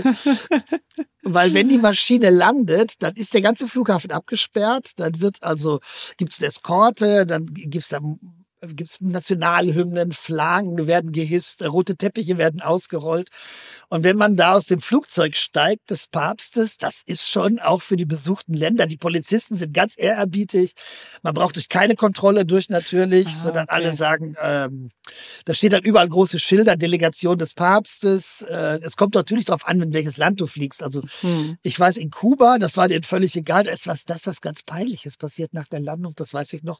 weil wenn die Maschine landet, dann ist der ganze Flughafen abgesperrt, dann wird also, gibt es eine Eskorte, dann gibt es da gibt's Nationalhymnen, Flaggen werden gehisst, rote Teppiche werden ausgerollt. Und wenn man da aus dem Flugzeug steigt des Papstes, das ist schon auch für die besuchten Länder. Die Polizisten sind ganz ehrerbietig. Man braucht durch keine Kontrolle durch natürlich, Aha, sondern okay. alle sagen, ähm, da steht dann überall große Schilder, Delegation des Papstes. Äh, es kommt natürlich darauf an, in welches Land du fliegst. Also hm. ich weiß, in Kuba, das war denen völlig egal, da ist was, das was ganz Peinliches passiert nach der Landung, das weiß ich noch.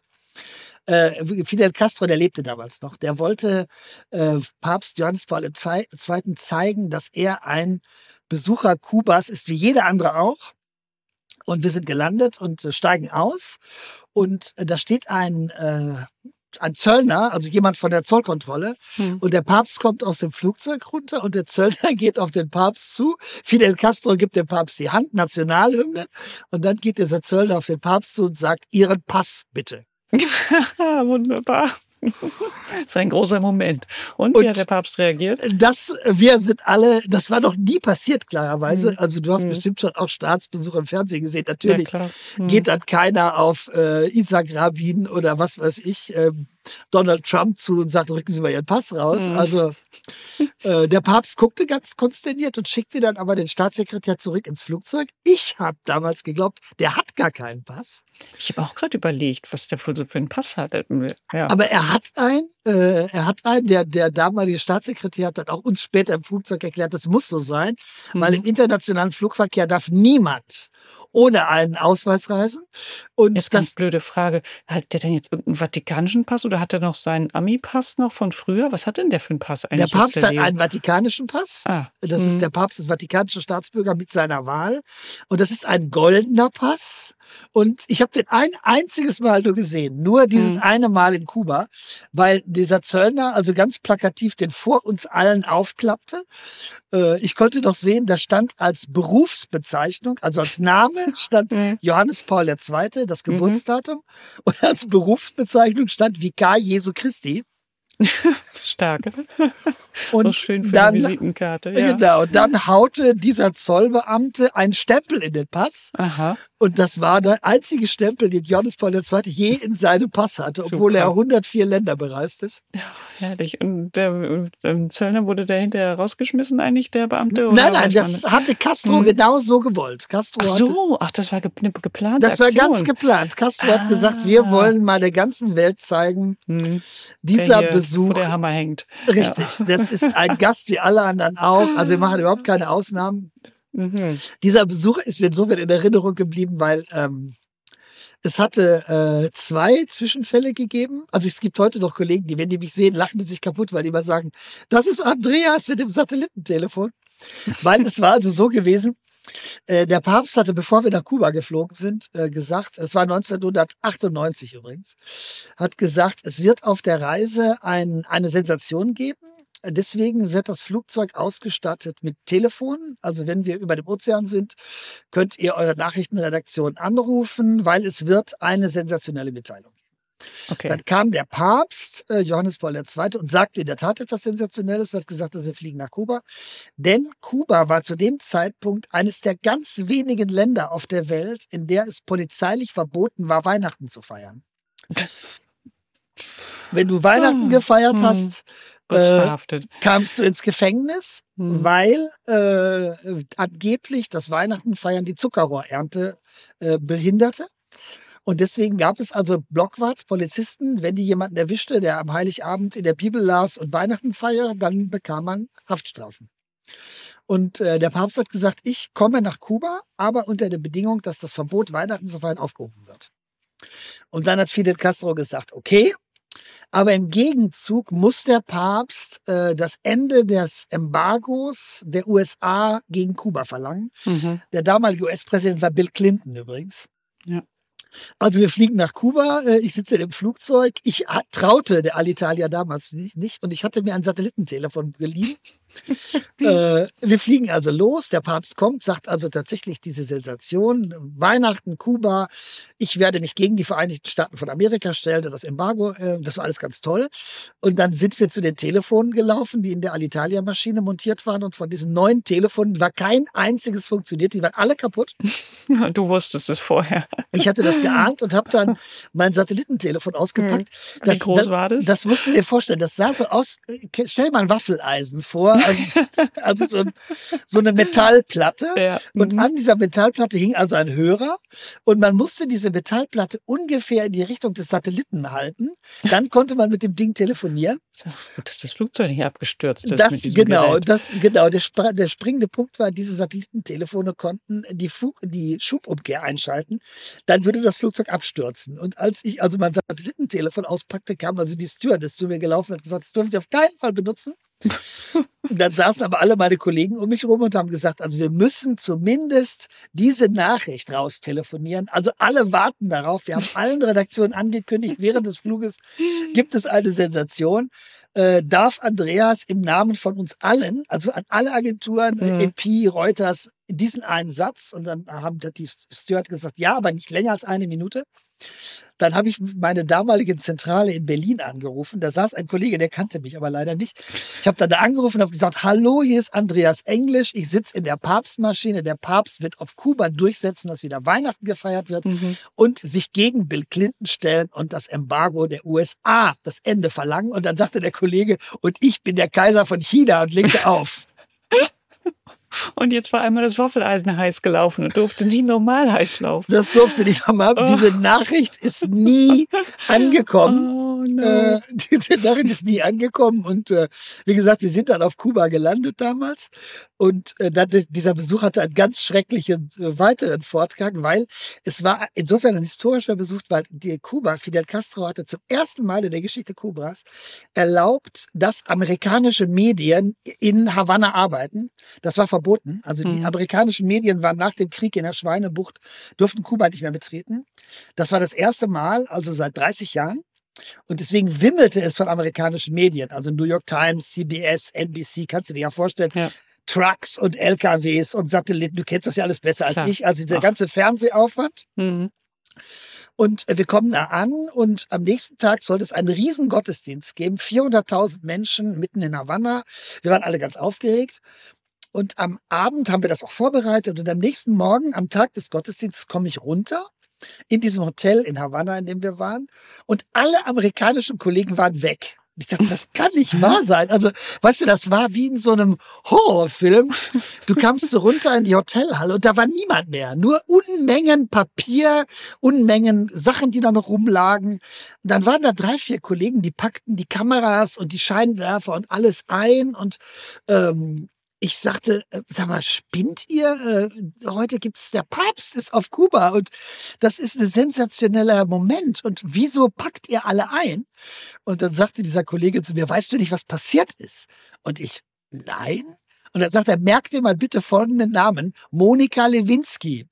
Äh, Fidel Castro, der lebte damals noch, der wollte äh, Papst Johannes Paul der Zweite zeigen, dass er ein Besucher Kubas ist, wie jeder andere auch. Und wir sind gelandet und äh, steigen aus. Und äh, da steht ein, äh, ein Zöllner, also jemand von der Zollkontrolle. Hm. Und der Papst kommt aus dem Flugzeug runter und der Zöllner geht auf den Papst zu. Fidel Castro gibt dem Papst die Hand, Nationalhymne. Und dann geht dieser Zöllner auf den Papst zu und sagt, Ihren Pass bitte. Wunderbar. Das ist ein großer Moment. Und, Und wie hat der Papst reagiert? Das, wir sind alle, das war noch nie passiert, klarerweise. Mhm. Also du hast mhm. bestimmt schon auch Staatsbesuch im Fernsehen gesehen. Natürlich ja, mhm. geht dann keiner auf äh, Isaac Rabin oder was weiß ich, ähm, Donald Trump zu und sagt, rücken Sie mal Ihren Pass raus. Mhm. Also äh, der Papst guckte ganz konsterniert und schickte dann aber den Staatssekretär zurück ins Flugzeug. Ich habe damals geglaubt, der hat gar keinen Pass. Ich habe auch gerade überlegt, was der wohl so für einen Pass hat. Ja. Aber er hat einen, äh, er hat einen, der, der damalige Staatssekretär hat dann auch uns später im Flugzeug erklärt, das muss so sein, mhm. weil im internationalen Flugverkehr darf niemand ohne einen Ausweis reisen. Und jetzt ganz blöde Frage, hat der denn jetzt irgendeinen vatikanischen Pass oder hat er noch seinen Ami-Pass noch von früher? Was hat denn der für einen Pass eigentlich? Der Papst hat einen vatikanischen Pass. Ah. Das hm. ist der Papst, ist vatikanischen Staatsbürger mit seiner Wahl. Und das ist ein goldener Pass. Und ich habe den ein einziges Mal nur gesehen, nur dieses Mhm. eine Mal in Kuba, weil dieser Zöllner also ganz plakativ den vor uns allen aufklappte. Äh, ich konnte doch sehen, da stand als Berufsbezeichnung, also als Name stand Mhm. Johannes Paul der Zweite, das Mhm. Geburtsdatum, und als Berufsbezeichnung stand Vikar Jesu Christi. Stark. Und Auch schön für dann, eine Visitenkarte. Ja. genau, dann haute dieser Zollbeamte einen Stempel in den Pass. Aha. Und das war der einzige Stempel, den Johannes Paul der Zweite je in seinem Pass hatte, obwohl Super. er hundertvier Länder bereist ist. Herrlich. Und der, der Zöllner, wurde der hinterher rausgeschmissen eigentlich, der Beamte? Oder Nein, nein, weiß das man- hatte Castro Hm. genau so gewollt. Castro Ach hatte, so, ach, das war ge eine geplante das war Aktion. ganz geplant. Castro hat Ah. gesagt, wir wollen mal der ganzen Welt zeigen, Hm. dieser der hier, Besuch, Wo der Hammer hängt. richtig, das ist ein Gast wie alle anderen auch. Also wir machen überhaupt keine Ausnahmen. Mhm. Dieser Besuch ist mir insofern in Erinnerung geblieben, weil ähm, es hatte äh, zwei Zwischenfälle gegeben. Also es gibt heute noch Kollegen, die, wenn die mich sehen, lachen die sich kaputt, weil die immer sagen, das ist Andreas mit dem Satellitentelefon. Weil es war also so gewesen, äh, der Papst hatte, bevor wir nach Kuba geflogen sind, äh, gesagt, es war neunzehnhundertachtundneunzig übrigens, hat gesagt, es wird auf der Reise ein, eine Sensation geben. Deswegen wird das Flugzeug ausgestattet mit Telefonen. Also wenn wir über dem Ozean sind, könnt ihr eure Nachrichtenredaktion anrufen, weil es wird eine sensationelle Mitteilung geben. Okay. Dann kam der Papst, äh, Johannes Paul der Zweite, und sagte in der Tat etwas Sensationelles, hat gesagt, dass wir fliegen nach Kuba. Denn Kuba war zu dem Zeitpunkt eines der ganz wenigen Länder auf der Welt, in der es polizeilich verboten war, Weihnachten zu feiern. Wenn du Weihnachten Ah, gefeiert hm. hast, Wird äh, verhaftet. kamst du ins Gefängnis, Hm. weil äh, angeblich das Weihnachtenfeiern die Zuckerrohrernte äh, behinderte. Und deswegen gab es also Blockwarts, Polizisten, wenn die jemanden erwischte, der am Heiligabend in der Bibel las und Weihnachten feierte, dann bekam man Haftstrafen. Und äh, der Papst hat gesagt, ich komme nach Kuba, aber unter der Bedingung, dass das Verbot, Weihnachten zu feiern, aufgehoben wird. Und dann hat Fidel Castro gesagt, okay, aber im Gegenzug muss der Papst äh, das Ende des Embargos der U S A gegen Kuba verlangen. Mhm. Der damalige U S-Präsident war Bill Clinton übrigens. Ja. Also wir fliegen nach Kuba, äh, ich sitze im Flugzeug. Ich ha- traute der Alitalia damals nicht, nicht und ich hatte mir ein Satellitentelefon geliehen. äh, wir fliegen also los, der Papst kommt, sagt also tatsächlich diese Sensation, Weihnachten, Kuba, ich werde mich gegen die Vereinigten Staaten von Amerika stellen und das Embargo, äh, das war alles ganz toll. Und dann sind wir zu den Telefonen gelaufen, die in der Alitalia-Maschine montiert waren, und von diesen neun Telefonen war kein einziges funktioniert, die waren alle kaputt. Du wusstest es vorher. Ich hatte das geahnt und habe dann mein Satellitentelefon ausgepackt. Wie groß war das? Das musst du dir vorstellen. Das sah so aus, stell mal ein Waffeleisen vor, also, also so, ein, so eine Metallplatte. Ja. Und Mhm. an dieser Metallplatte hing also ein Hörer. Und man musste diese Metallplatte ungefähr in die Richtung des Satelliten halten. Dann konnte man mit dem Ding telefonieren. Gut, dass das Flugzeug nicht abgestürzt ist Das, mit diesem genau, Gerät. das, genau. Der, spr- der springende Punkt war, diese Satellitentelefone konnten die, Flug, die Schubumkehr einschalten. Dann würde das Flugzeug abstürzen. Und als ich also mein Satellitentelefon auspackte, kam also die Stewardess zu mir gelaufen und hat gesagt, das dürfen Sie auf keinen Fall benutzen. Und dann saßen aber alle meine Kollegen um mich rum und haben gesagt, also wir müssen zumindest diese Nachricht raus telefonieren. Also alle warten darauf. Wir haben allen Redaktionen angekündigt, während des Fluges gibt es eine Sensation. Äh, darf Andreas im Namen von uns allen, also an alle Agenturen, Mhm. A P, Reuters, diesen einen Satz, und dann haben die Steward gesagt, ja, aber nicht länger als eine Minute. Dann habe ich meine damalige Zentrale in Berlin angerufen. Da saß ein Kollege, der kannte mich aber leider nicht. Ich habe dann da angerufen und habe gesagt, hallo, hier ist Andreas Englisch. Ich sitze in der Papstmaschine. Der Papst wird auf Kuba durchsetzen, dass wieder Weihnachten gefeiert wird Mhm. und sich gegen Bill Clinton stellen und das Embargo der U S A, das Ende verlangen. Und dann sagte der Kollege, und ich bin der Kaiser von China, und legte auf. Und jetzt war einmal das Waffeleisen heiß gelaufen und durfte nie normal heiß laufen. Das durfte nicht nochmal. Oh. Diese Nachricht ist nie angekommen. Oh no. äh, die Nachricht ist nie angekommen. Und äh, wie gesagt, wir sind dann auf Kuba gelandet damals. Und äh, dann, dieser Besuch hatte einen ganz schrecklichen äh, weiteren Fortgang, weil es war insofern ein historischer Besuch, weil die Kuba, Fidel Castro hatte zum ersten Mal in der Geschichte Kubas erlaubt, dass amerikanische Medien in Havanna arbeiten. Das war verboten. Also die mhm. amerikanischen Medien waren nach dem Krieg in der Schweinebucht, durften Kuba nicht mehr betreten. Das war das erste Mal, also seit dreißig Jahren. Und deswegen wimmelte es von amerikanischen Medien. Also New York Times, C B S, N B C, kannst du dir ja vorstellen. Ja. Trucks und L K Ws und Satelliten. Du kennst das ja alles besser als Klar. ich. Also der Ach. ganze Fernsehaufwand. Mhm. Und wir kommen da an und am nächsten Tag sollte es einen riesen Gottesdienst geben. vierhunderttausend Menschen mitten in Havanna. Wir waren alle ganz aufgeregt. Und am Abend haben wir das auch vorbereitet. Und am nächsten Morgen, am Tag des Gottesdienstes, komme ich runter in diesem Hotel in Havanna, in dem wir waren. Und alle amerikanischen Kollegen waren weg. Ich dachte, das kann nicht wahr sein. Also, weißt du, das war wie in so einem Horrorfilm. Du kamst so runter in die Hotelhalle und da war niemand mehr. Nur Unmengen Papier, Unmengen Sachen, die da noch rumlagen. Und dann waren da drei, vier Kollegen, die packten die Kameras und die Scheinwerfer und alles ein. Und ähm, ich sagte, sag mal, spinnt ihr? Äh, heute gibt's, der Papst ist auf Kuba und das ist ein sensationeller Moment. Und wieso packt ihr alle ein? Und dann sagte dieser Kollege zu mir, weißt du nicht, was passiert ist? Und ich, nein. Und dann sagt er, merk dir mal bitte folgenden Namen, Monika Lewinsky.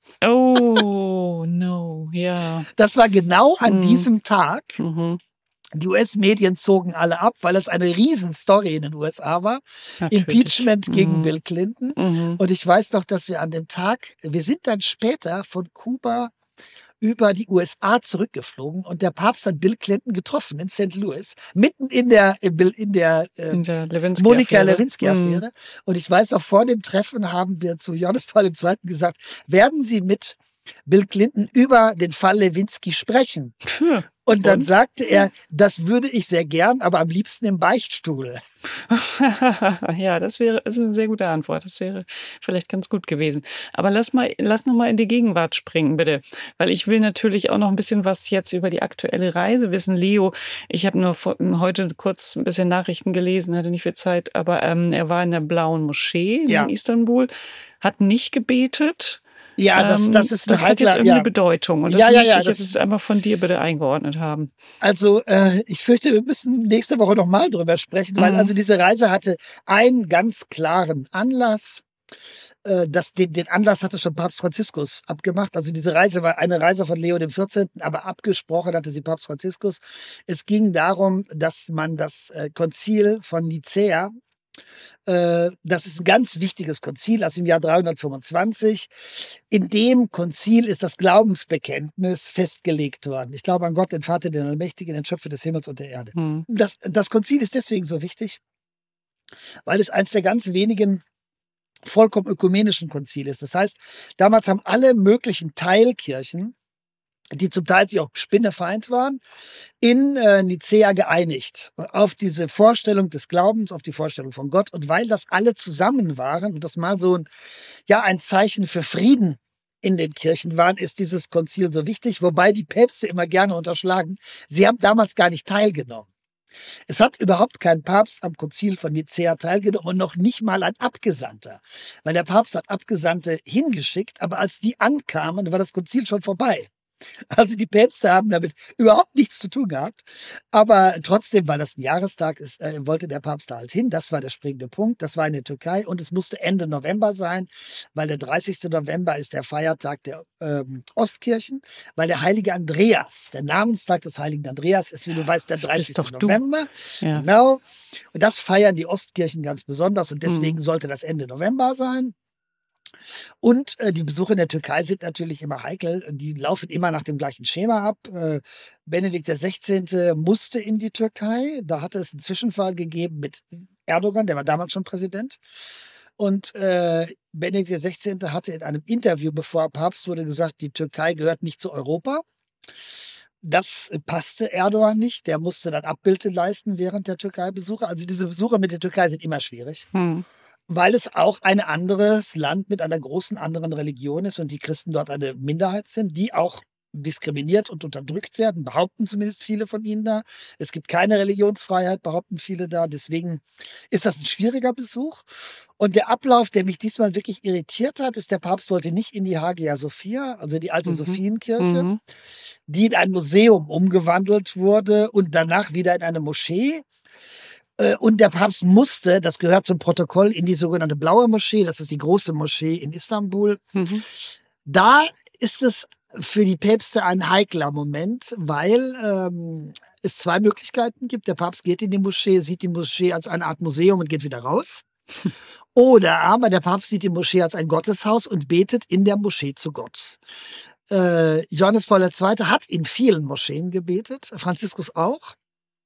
Oh, no, ja. Yeah. Das war genau an mm. diesem Tag. Mhm. Die U S-Medien zogen alle ab, weil es eine Riesenstory in den U S A war. Natürlich. Impeachment gegen mhm. Bill Clinton. Mhm. Und ich weiß noch, dass wir an dem Tag, wir sind dann später von Kuba über die U S A zurückgeflogen und der Papst hat Bill Clinton getroffen in Saint Louis, mitten in der, in der, äh, in der Lewinsky Monika Lewinsky-Affäre. Mhm. Und ich weiß auch, vor dem Treffen haben wir zu Johannes Paul der Zweite gesagt, werden Sie mit Bill Clinton über den Fall Lewinsky sprechen? Hm. Und dann Und? sagte er, das würde ich sehr gern, aber am liebsten im Beichtstuhl. Ja, das wäre das ist eine sehr gute Antwort. Das wäre vielleicht ganz gut gewesen. Aber lass mal, lass noch mal in die Gegenwart springen, bitte. Weil ich will natürlich auch noch ein bisschen was jetzt über die aktuelle Reise wissen. Leo, ich habe nur vor, heute kurz ein bisschen Nachrichten gelesen, hatte nicht viel Zeit, aber ähm, er war in der Blauen Moschee ja. in Istanbul, hat nicht gebetet. Ja, das, das ist eine Das hat jetzt irgendwie ja. eine Bedeutung. Und das ja, ja, möchte ja, ich das jetzt einmal von dir bitte eingeordnet haben. Also äh, ich fürchte, wir müssen nächste Woche nochmal drüber sprechen, weil mhm. also diese Reise hatte einen ganz klaren Anlass. Äh, das, den, den Anlass hatte schon Papst Franziskus abgemacht. Also diese Reise war eine Reise von Leo dem vierzehnten, aber abgesprochen hatte sie Papst Franziskus. Es ging darum, dass man das äh, Konzil von Nicäa, das ist ein ganz wichtiges Konzil aus dem Jahr dreihundertfünfundzwanzig. In dem Konzil ist das Glaubensbekenntnis festgelegt worden. Ich glaube an Gott, den Vater, den Allmächtigen, den Schöpfer des Himmels und der Erde. Hm. Das, das Konzil ist deswegen so wichtig, weil es eines der ganz wenigen vollkommen ökumenischen Konzile ist. Das heißt, damals haben alle möglichen Teilkirchen, die zum Teil sich auch spinnefeind waren, in äh, Nicäa geeinigt auf diese Vorstellung des Glaubens, auf die Vorstellung von Gott. Und weil das alle zusammen waren und das mal so ein, ja, ein Zeichen für Frieden in den Kirchen waren, ist dieses Konzil so wichtig, wobei die Päpste immer gerne unterschlagen, sie haben damals gar nicht teilgenommen. Es hat überhaupt kein Papst am Konzil von Nicäa teilgenommen und noch nicht mal ein Abgesandter. Weil der Papst hat Abgesandte hingeschickt, aber als die ankamen, war das Konzil schon vorbei. Also die Päpste haben damit überhaupt nichts zu tun gehabt. Aber trotzdem, weil das ein Jahrestag ist, äh, wollte der Papst da halt hin. Das war der springende Punkt. Das war in der Türkei und es musste Ende November sein, weil der dreißigste November ist der Feiertag der ähm, Ostkirchen, weil der heilige Andreas, der Namenstag des heiligen Andreas ist, wie du weißt, der dreißigste November. Ja. Genau. Und das feiern die Ostkirchen ganz besonders und deswegen mhm. sollte das Ende November sein. Und äh, die Besuche in der Türkei sind natürlich immer heikel. Die laufen immer nach dem gleichen Schema ab. Äh, Benedikt der Sechzehnte musste in die Türkei. Da hatte es einen Zwischenfall gegeben mit Erdogan, der war damals schon Präsident. Und äh, Benedikt der Sechzehnte hatte in einem Interview, bevor er Papst wurde, gesagt, die Türkei gehört nicht zu Europa. Das passte Erdogan nicht. Der musste dann Abbilte leisten während der Türkei-Besuche. Also diese Besuche mit der Türkei sind immer schwierig. Hm. Weil es auch ein anderes Land mit einer großen anderen Religion ist und die Christen dort eine Minderheit sind, die auch diskriminiert und unterdrückt werden, behaupten zumindest viele von ihnen da. Es gibt keine Religionsfreiheit, behaupten viele da. Deswegen ist das ein schwieriger Besuch. Und der Ablauf, der mich diesmal wirklich irritiert hat, ist, der Papst wollte nicht in die Hagia Sophia, also die alte Mhm. Sophienkirche, Mhm. die in ein Museum umgewandelt wurde und danach wieder in eine Moschee. Äh, Und der Papst musste, das gehört zum Protokoll, in die sogenannte Blaue Moschee, das ist die große Moschee in Istanbul. Mhm. Da ist es für die Päpste ein heikler Moment, weil ähm, es zwei Möglichkeiten gibt. Der Papst geht in die Moschee, sieht die Moschee als eine Art Museum und geht wieder raus. Oder aber der Papst sieht die Moschee als ein Gotteshaus und betet in der Moschee zu Gott. Äh, Johannes Paul der Zweite hat in vielen Moscheen gebetet, Franziskus auch.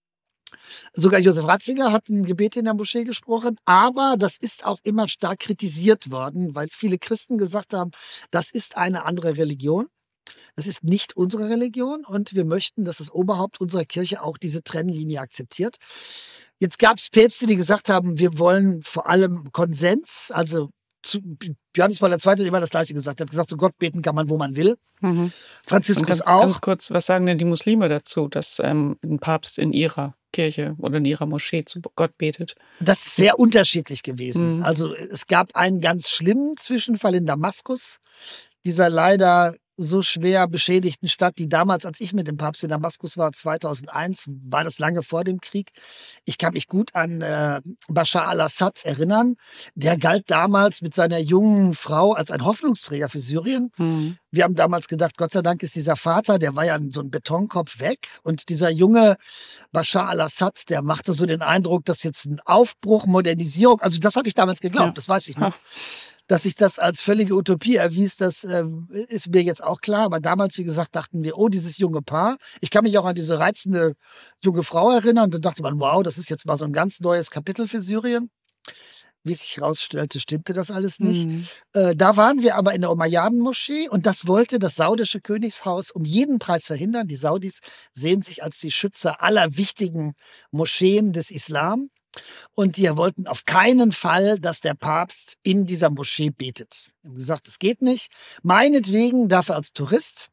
Sogar Josef Ratzinger hat ein Gebet in der Moschee gesprochen, aber das ist auch immer stark kritisiert worden, weil viele Christen gesagt haben, das ist eine andere Religion. Das ist nicht unsere Religion und wir möchten, dass das Oberhaupt unserer Kirche auch diese Trennlinie akzeptiert. Jetzt gab es Päpste, die gesagt haben, wir wollen vor allem Konsens, also zu, Johannes Paul der Zweite hat immer das Gleiche gesagt. Er hat gesagt, zu Gott beten kann man, wo man will. Mhm. Und Franziskus ganz, auch. ganz kurz, was sagen denn die Muslime dazu, dass ähm, ein Papst in ihrer Kirche oder in ihrer Moschee zu Gott betet? Das ist sehr unterschiedlich gewesen. Mhm. Also es gab einen ganz schlimmen Zwischenfall in Damaskus, dieser leider so schwer beschädigten Stadt, die damals, als ich mit dem Papst in Damaskus war, zweitausendeins, war das lange vor dem Krieg. Ich kann mich gut an äh, Bashar al-Assad erinnern. Der galt damals mit seiner jungen Frau als ein Hoffnungsträger für Syrien. Mhm. Wir haben damals gedacht, Gott sei Dank ist dieser Vater, der war ja so ein Betonkopf, weg. Und dieser junge Bashar al-Assad, der machte so den Eindruck, dass jetzt ein Aufbruch, Modernisierung, also das habe ich damals geglaubt, Ja. das weiß ich noch. Ha. Dass sich das als völlige Utopie erwies, das äh, ist mir jetzt auch klar. Aber damals, wie gesagt, dachten wir, oh, dieses junge Paar. Ich kann mich auch an diese reizende junge Frau erinnern. Da dachte man, wow, das ist jetzt mal so ein ganz neues Kapitel für Syrien. Wie es sich herausstellte, stimmte das alles nicht. Mhm. Äh, da waren wir aber in der Umayyaden-Moschee und das wollte das saudische Königshaus um jeden Preis verhindern. Die Saudis sehen sich als die Schützer aller wichtigen Moscheen des Islam. Und die wollten auf keinen Fall, dass der Papst in dieser Moschee betet. Die haben gesagt, es geht nicht. Meinetwegen darf er als Tourist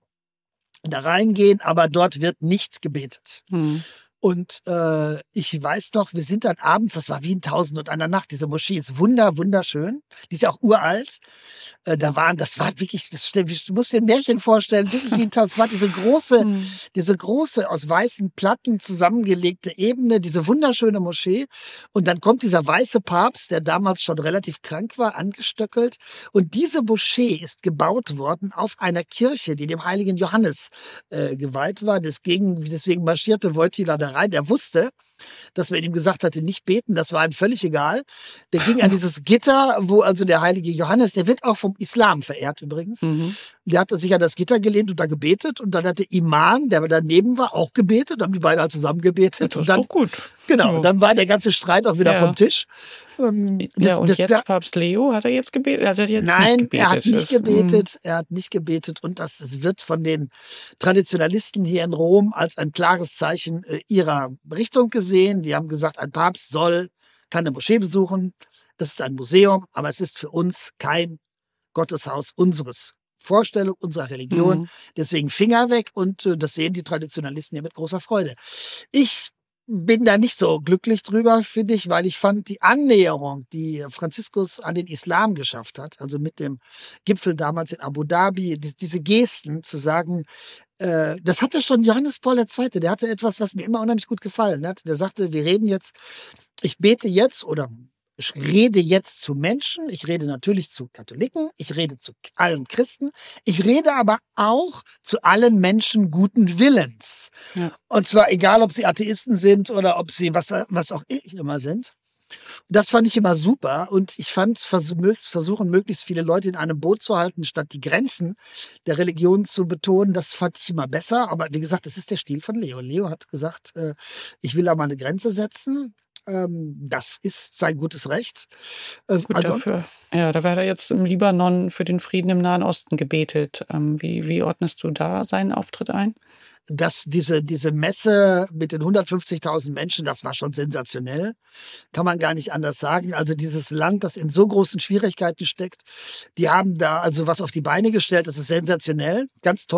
da reingehen, aber dort wird nicht gebetet. Mhm. Und äh, ich weiß noch, wir sind dann abends, das war wie in Tausend und einer Nacht, diese Moschee ist wunder, wunderschön. Die ist ja auch uralt. Äh, da waren, das war wirklich, das, du musst dir ein Märchen vorstellen, wirklich wie in Tausend. Es war diese große, Mhm. diese große, aus weißen Platten zusammengelegte Ebene, diese wunderschöne Moschee. Und dann kommt dieser weiße Papst, der damals schon relativ krank war, angestöckelt. Und diese Moschee ist gebaut worden auf einer Kirche, die dem heiligen Johannes äh, geweiht war. Deswegen, deswegen marschierte Wojtyla da rein. Der wusste, dass man ihm gesagt hatte, nicht beten, das war ihm völlig egal. Der ging an dieses Gitter, wo also der heilige Johannes, der wird auch vom Islam verehrt übrigens, Mhm. der hat sich an das Gitter gelehnt und da gebetet und dann hat der Imam, der daneben war, auch gebetet, dann haben die beiden halt zusammen gebetet. Das Und ist dann, doch gut. genau, Ja. dann war der ganze Streit auch wieder Ja. vom Tisch. Ähm, Ja, das- und das- jetzt da- Papst Leo, hat er jetzt gebetet? Also er hat jetzt Nein, nicht gebetet. er hat nicht Das- gebetet. Er hat nicht gebetet und das es wird von den Traditionalisten hier in Rom als ein klares Zeichen äh, ihrer Richtung gesehen. Die haben gesagt, ein Papst soll keine Moschee besuchen. Das ist ein Museum, aber es ist für uns kein Gotteshaus unseres Vorstellung, unserer Religion. Mhm. Deswegen Finger weg und äh, das sehen die Traditionalisten hier mit großer Freude. Ich bin da nicht so glücklich drüber, finde ich, weil ich fand die Annäherung, die Franziskus an den Islam geschafft hat, also mit dem Gipfel damals in Abu Dhabi, die, diese Gesten zu sagen, äh, das hatte schon Johannes Paul der Zweite, der hatte etwas, was mir immer unheimlich gut gefallen hat. Der sagte, wir reden jetzt, ich bete jetzt oder ich rede jetzt zu Menschen, ich rede natürlich zu Katholiken, ich rede zu allen Christen, ich rede aber auch zu allen Menschen guten Willens. Ja. Und zwar egal, ob sie Atheisten sind oder ob sie was, was auch immer sind. Das fand ich immer super und ich fand, versuchen möglichst viele Leute in einem Boot zu halten, statt die Grenzen der Religion zu betonen, das fand ich immer besser. Aber wie gesagt, das ist der Stil von Leo. Leo hat gesagt, äh, ich will da mal eine Grenze setzen. Ähm, das ist sein gutes Recht. Äh, Gut also, dafür. Ja, da wird er jetzt im Libanon für den Frieden im Nahen Osten gebetet. Ähm, wie, wie ordnest du da seinen Auftritt ein? dass diese, diese Messe mit den hundertfünfzigtausend Menschen, das war schon sensationell. Kann man gar nicht anders sagen. Also dieses Land, das in so großen Schwierigkeiten steckt, die haben da also was auf die Beine gestellt. Das ist sensationell, ganz toll.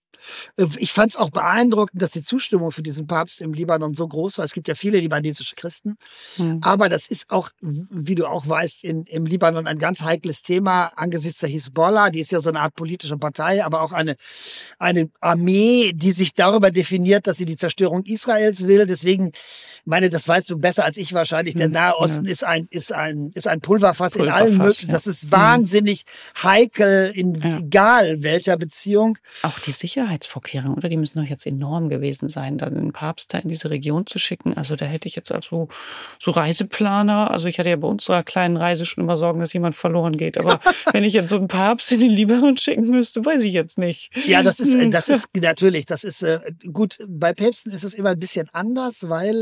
Ich fand es auch beeindruckend, dass die Zustimmung für diesen Papst im Libanon so groß war. Es gibt ja viele libanesische Christen. Mhm. Aber das ist auch, wie du auch weißt, in, im Libanon ein ganz heikles Thema angesichts der Hisbollah. Die ist ja so eine Art politische Partei, aber auch eine, eine Armee, die sich darüber definiert, dass sie die Zerstörung Israels will. Deswegen, meine, das weißt du besser als ich wahrscheinlich, der Nahe Osten ja. ist, ein, ist, ein, ist ein Pulverfass, Pulverfass in allen möglichen. Ja. Das ist wahnsinnig mhm. heikel, in ja. egal welcher Beziehung. Auch die Sicherheitsvorkehrungen, oder? Die müssen doch jetzt enorm gewesen sein, dann den Papst da in diese Region zu schicken. Also da hätte ich jetzt also so Reiseplaner, also ich hatte ja bei unserer kleinen Reise schon immer Sorgen, dass jemand verloren geht. Aber wenn ich jetzt so einen Papst in den Libanon schicken müsste, weiß ich jetzt nicht. Ja, das ist, das ist natürlich, das ist äh, gut. Bei Päpsten ist es immer ein bisschen anders, weil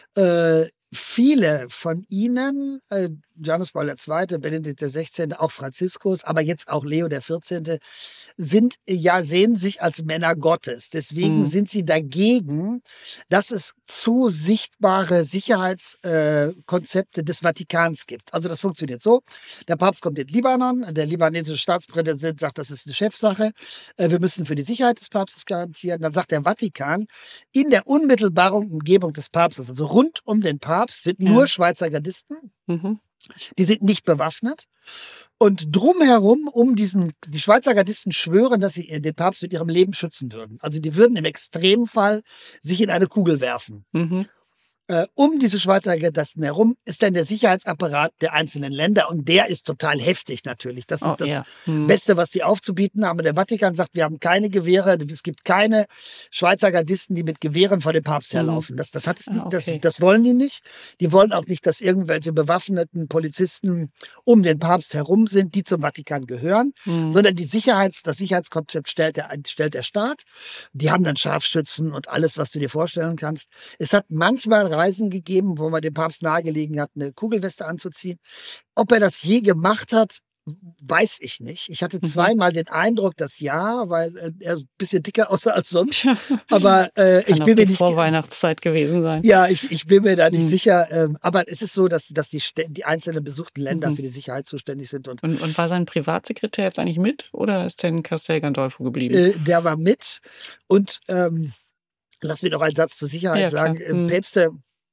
äh, viele von ihnen, äh, Johannes Paul der Zweite., Benedikt der Sechzehnte., auch Franziskus, aber jetzt auch Leo der Vierzehnte., sind ja, sehen sich als Männer Gottes. Deswegen mhm. sind sie dagegen, dass es zu sichtbare Sicherheitskonzepte äh, des Vatikans gibt. Also das funktioniert so. Der Papst kommt in den Libanon, der libanesische Staatspräsident sagt, das ist eine Chefsache. Äh, wir müssen für die Sicherheit des Papstes garantieren. Dann sagt der Vatikan, in der unmittelbaren Umgebung des Papstes, also rund um den Papst, sind nur ja. Schweizer Gardisten. Mhm. Die sind nicht bewaffnet. Und drumherum, um diesen, die Schweizer Gardisten schwören, dass sie den Papst mit ihrem Leben schützen würden. Also die würden im Extremfall sich in eine Kugel werfen. Mhm. Äh, um diese Schweizer Gardisten herum ist dann der Sicherheitsapparat der einzelnen Länder und der ist total heftig natürlich. Das ist oh, das ja. mhm. Beste, was die aufzubieten haben. Der Vatikan sagt, wir haben keine Gewehre, es gibt keine Schweizer Gardisten, die mit Gewehren vor dem Papst mhm. herlaufen. Das, das, hat es nicht, ah, okay. das, das wollen die nicht. Die wollen auch nicht, dass irgendwelche bewaffneten Polizisten um den Papst herum sind, die zum Vatikan gehören, mhm. sondern die Sicherheits, das Sicherheitskonzept stellt der, stellt der Staat. Die haben dann Scharfschützen und alles, was du dir vorstellen kannst. Es hat manchmal Reisen gegeben, wo man dem Papst nahegelegen hat, eine Kugelweste anzuziehen. Ob er das je gemacht hat, weiß ich nicht. Ich hatte zweimal den Eindruck, dass ja, weil äh, er ein bisschen dicker aussah als sonst. Aber äh, ich bin mir nicht Vorweihnachtszeit gewesen sein. Ja, ich, ich bin mir da nicht mhm. sicher. Ähm, aber es ist so, dass, dass die, die einzelnen besuchten Länder mhm. für die Sicherheit zuständig sind. Und, und, und war sein Privatsekretär jetzt eigentlich mit oder ist der in Castel Gandolfo geblieben? Äh, der war mit und ähm, lass mich noch einen Satz zur Sicherheit ja, sagen. Mhm. Päpste,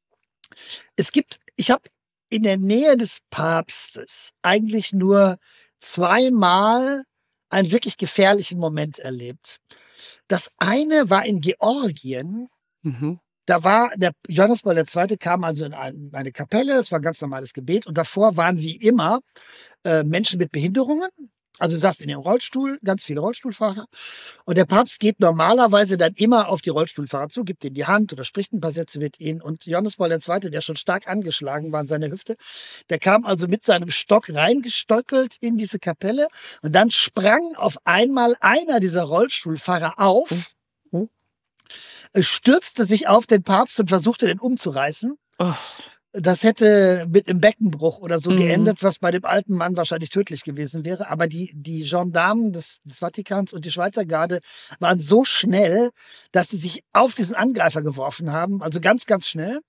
es gibt, ich habe in der Nähe des Papstes eigentlich nur zweimal einen wirklich gefährlichen Moment erlebt. Das eine war in Georgien. Mhm. Da war der Johannes Paul der Zweite. kam also in eine Kapelle, es war ein ganz normales Gebet und davor waren wie immer äh, Menschen mit Behinderungen. Also du sagst in dem Rollstuhl, ganz viele Rollstuhlfahrer. Und der Papst geht normalerweise dann immer auf die Rollstuhlfahrer zu, gibt ihnen die Hand oder spricht ein paar Sätze mit ihnen. Und Johannes Paul der Zweite., der schon stark angeschlagen war an seiner Hüfte, der kam also mit seinem Stock reingestockelt in diese Kapelle. Und dann sprang auf einmal einer dieser Rollstuhlfahrer auf, mhm. stürzte sich auf den Papst und versuchte, den umzureißen. Oh. Das hätte mit einem Beckenbruch oder so mhm. geendet, was bei dem alten Mann wahrscheinlich tödlich gewesen wäre. Aber die, die Gendarmen des, des Vatikans und die Schweizer Garde waren so schnell, dass sie sich auf diesen Angreifer geworfen haben. Also ganz, ganz schnell.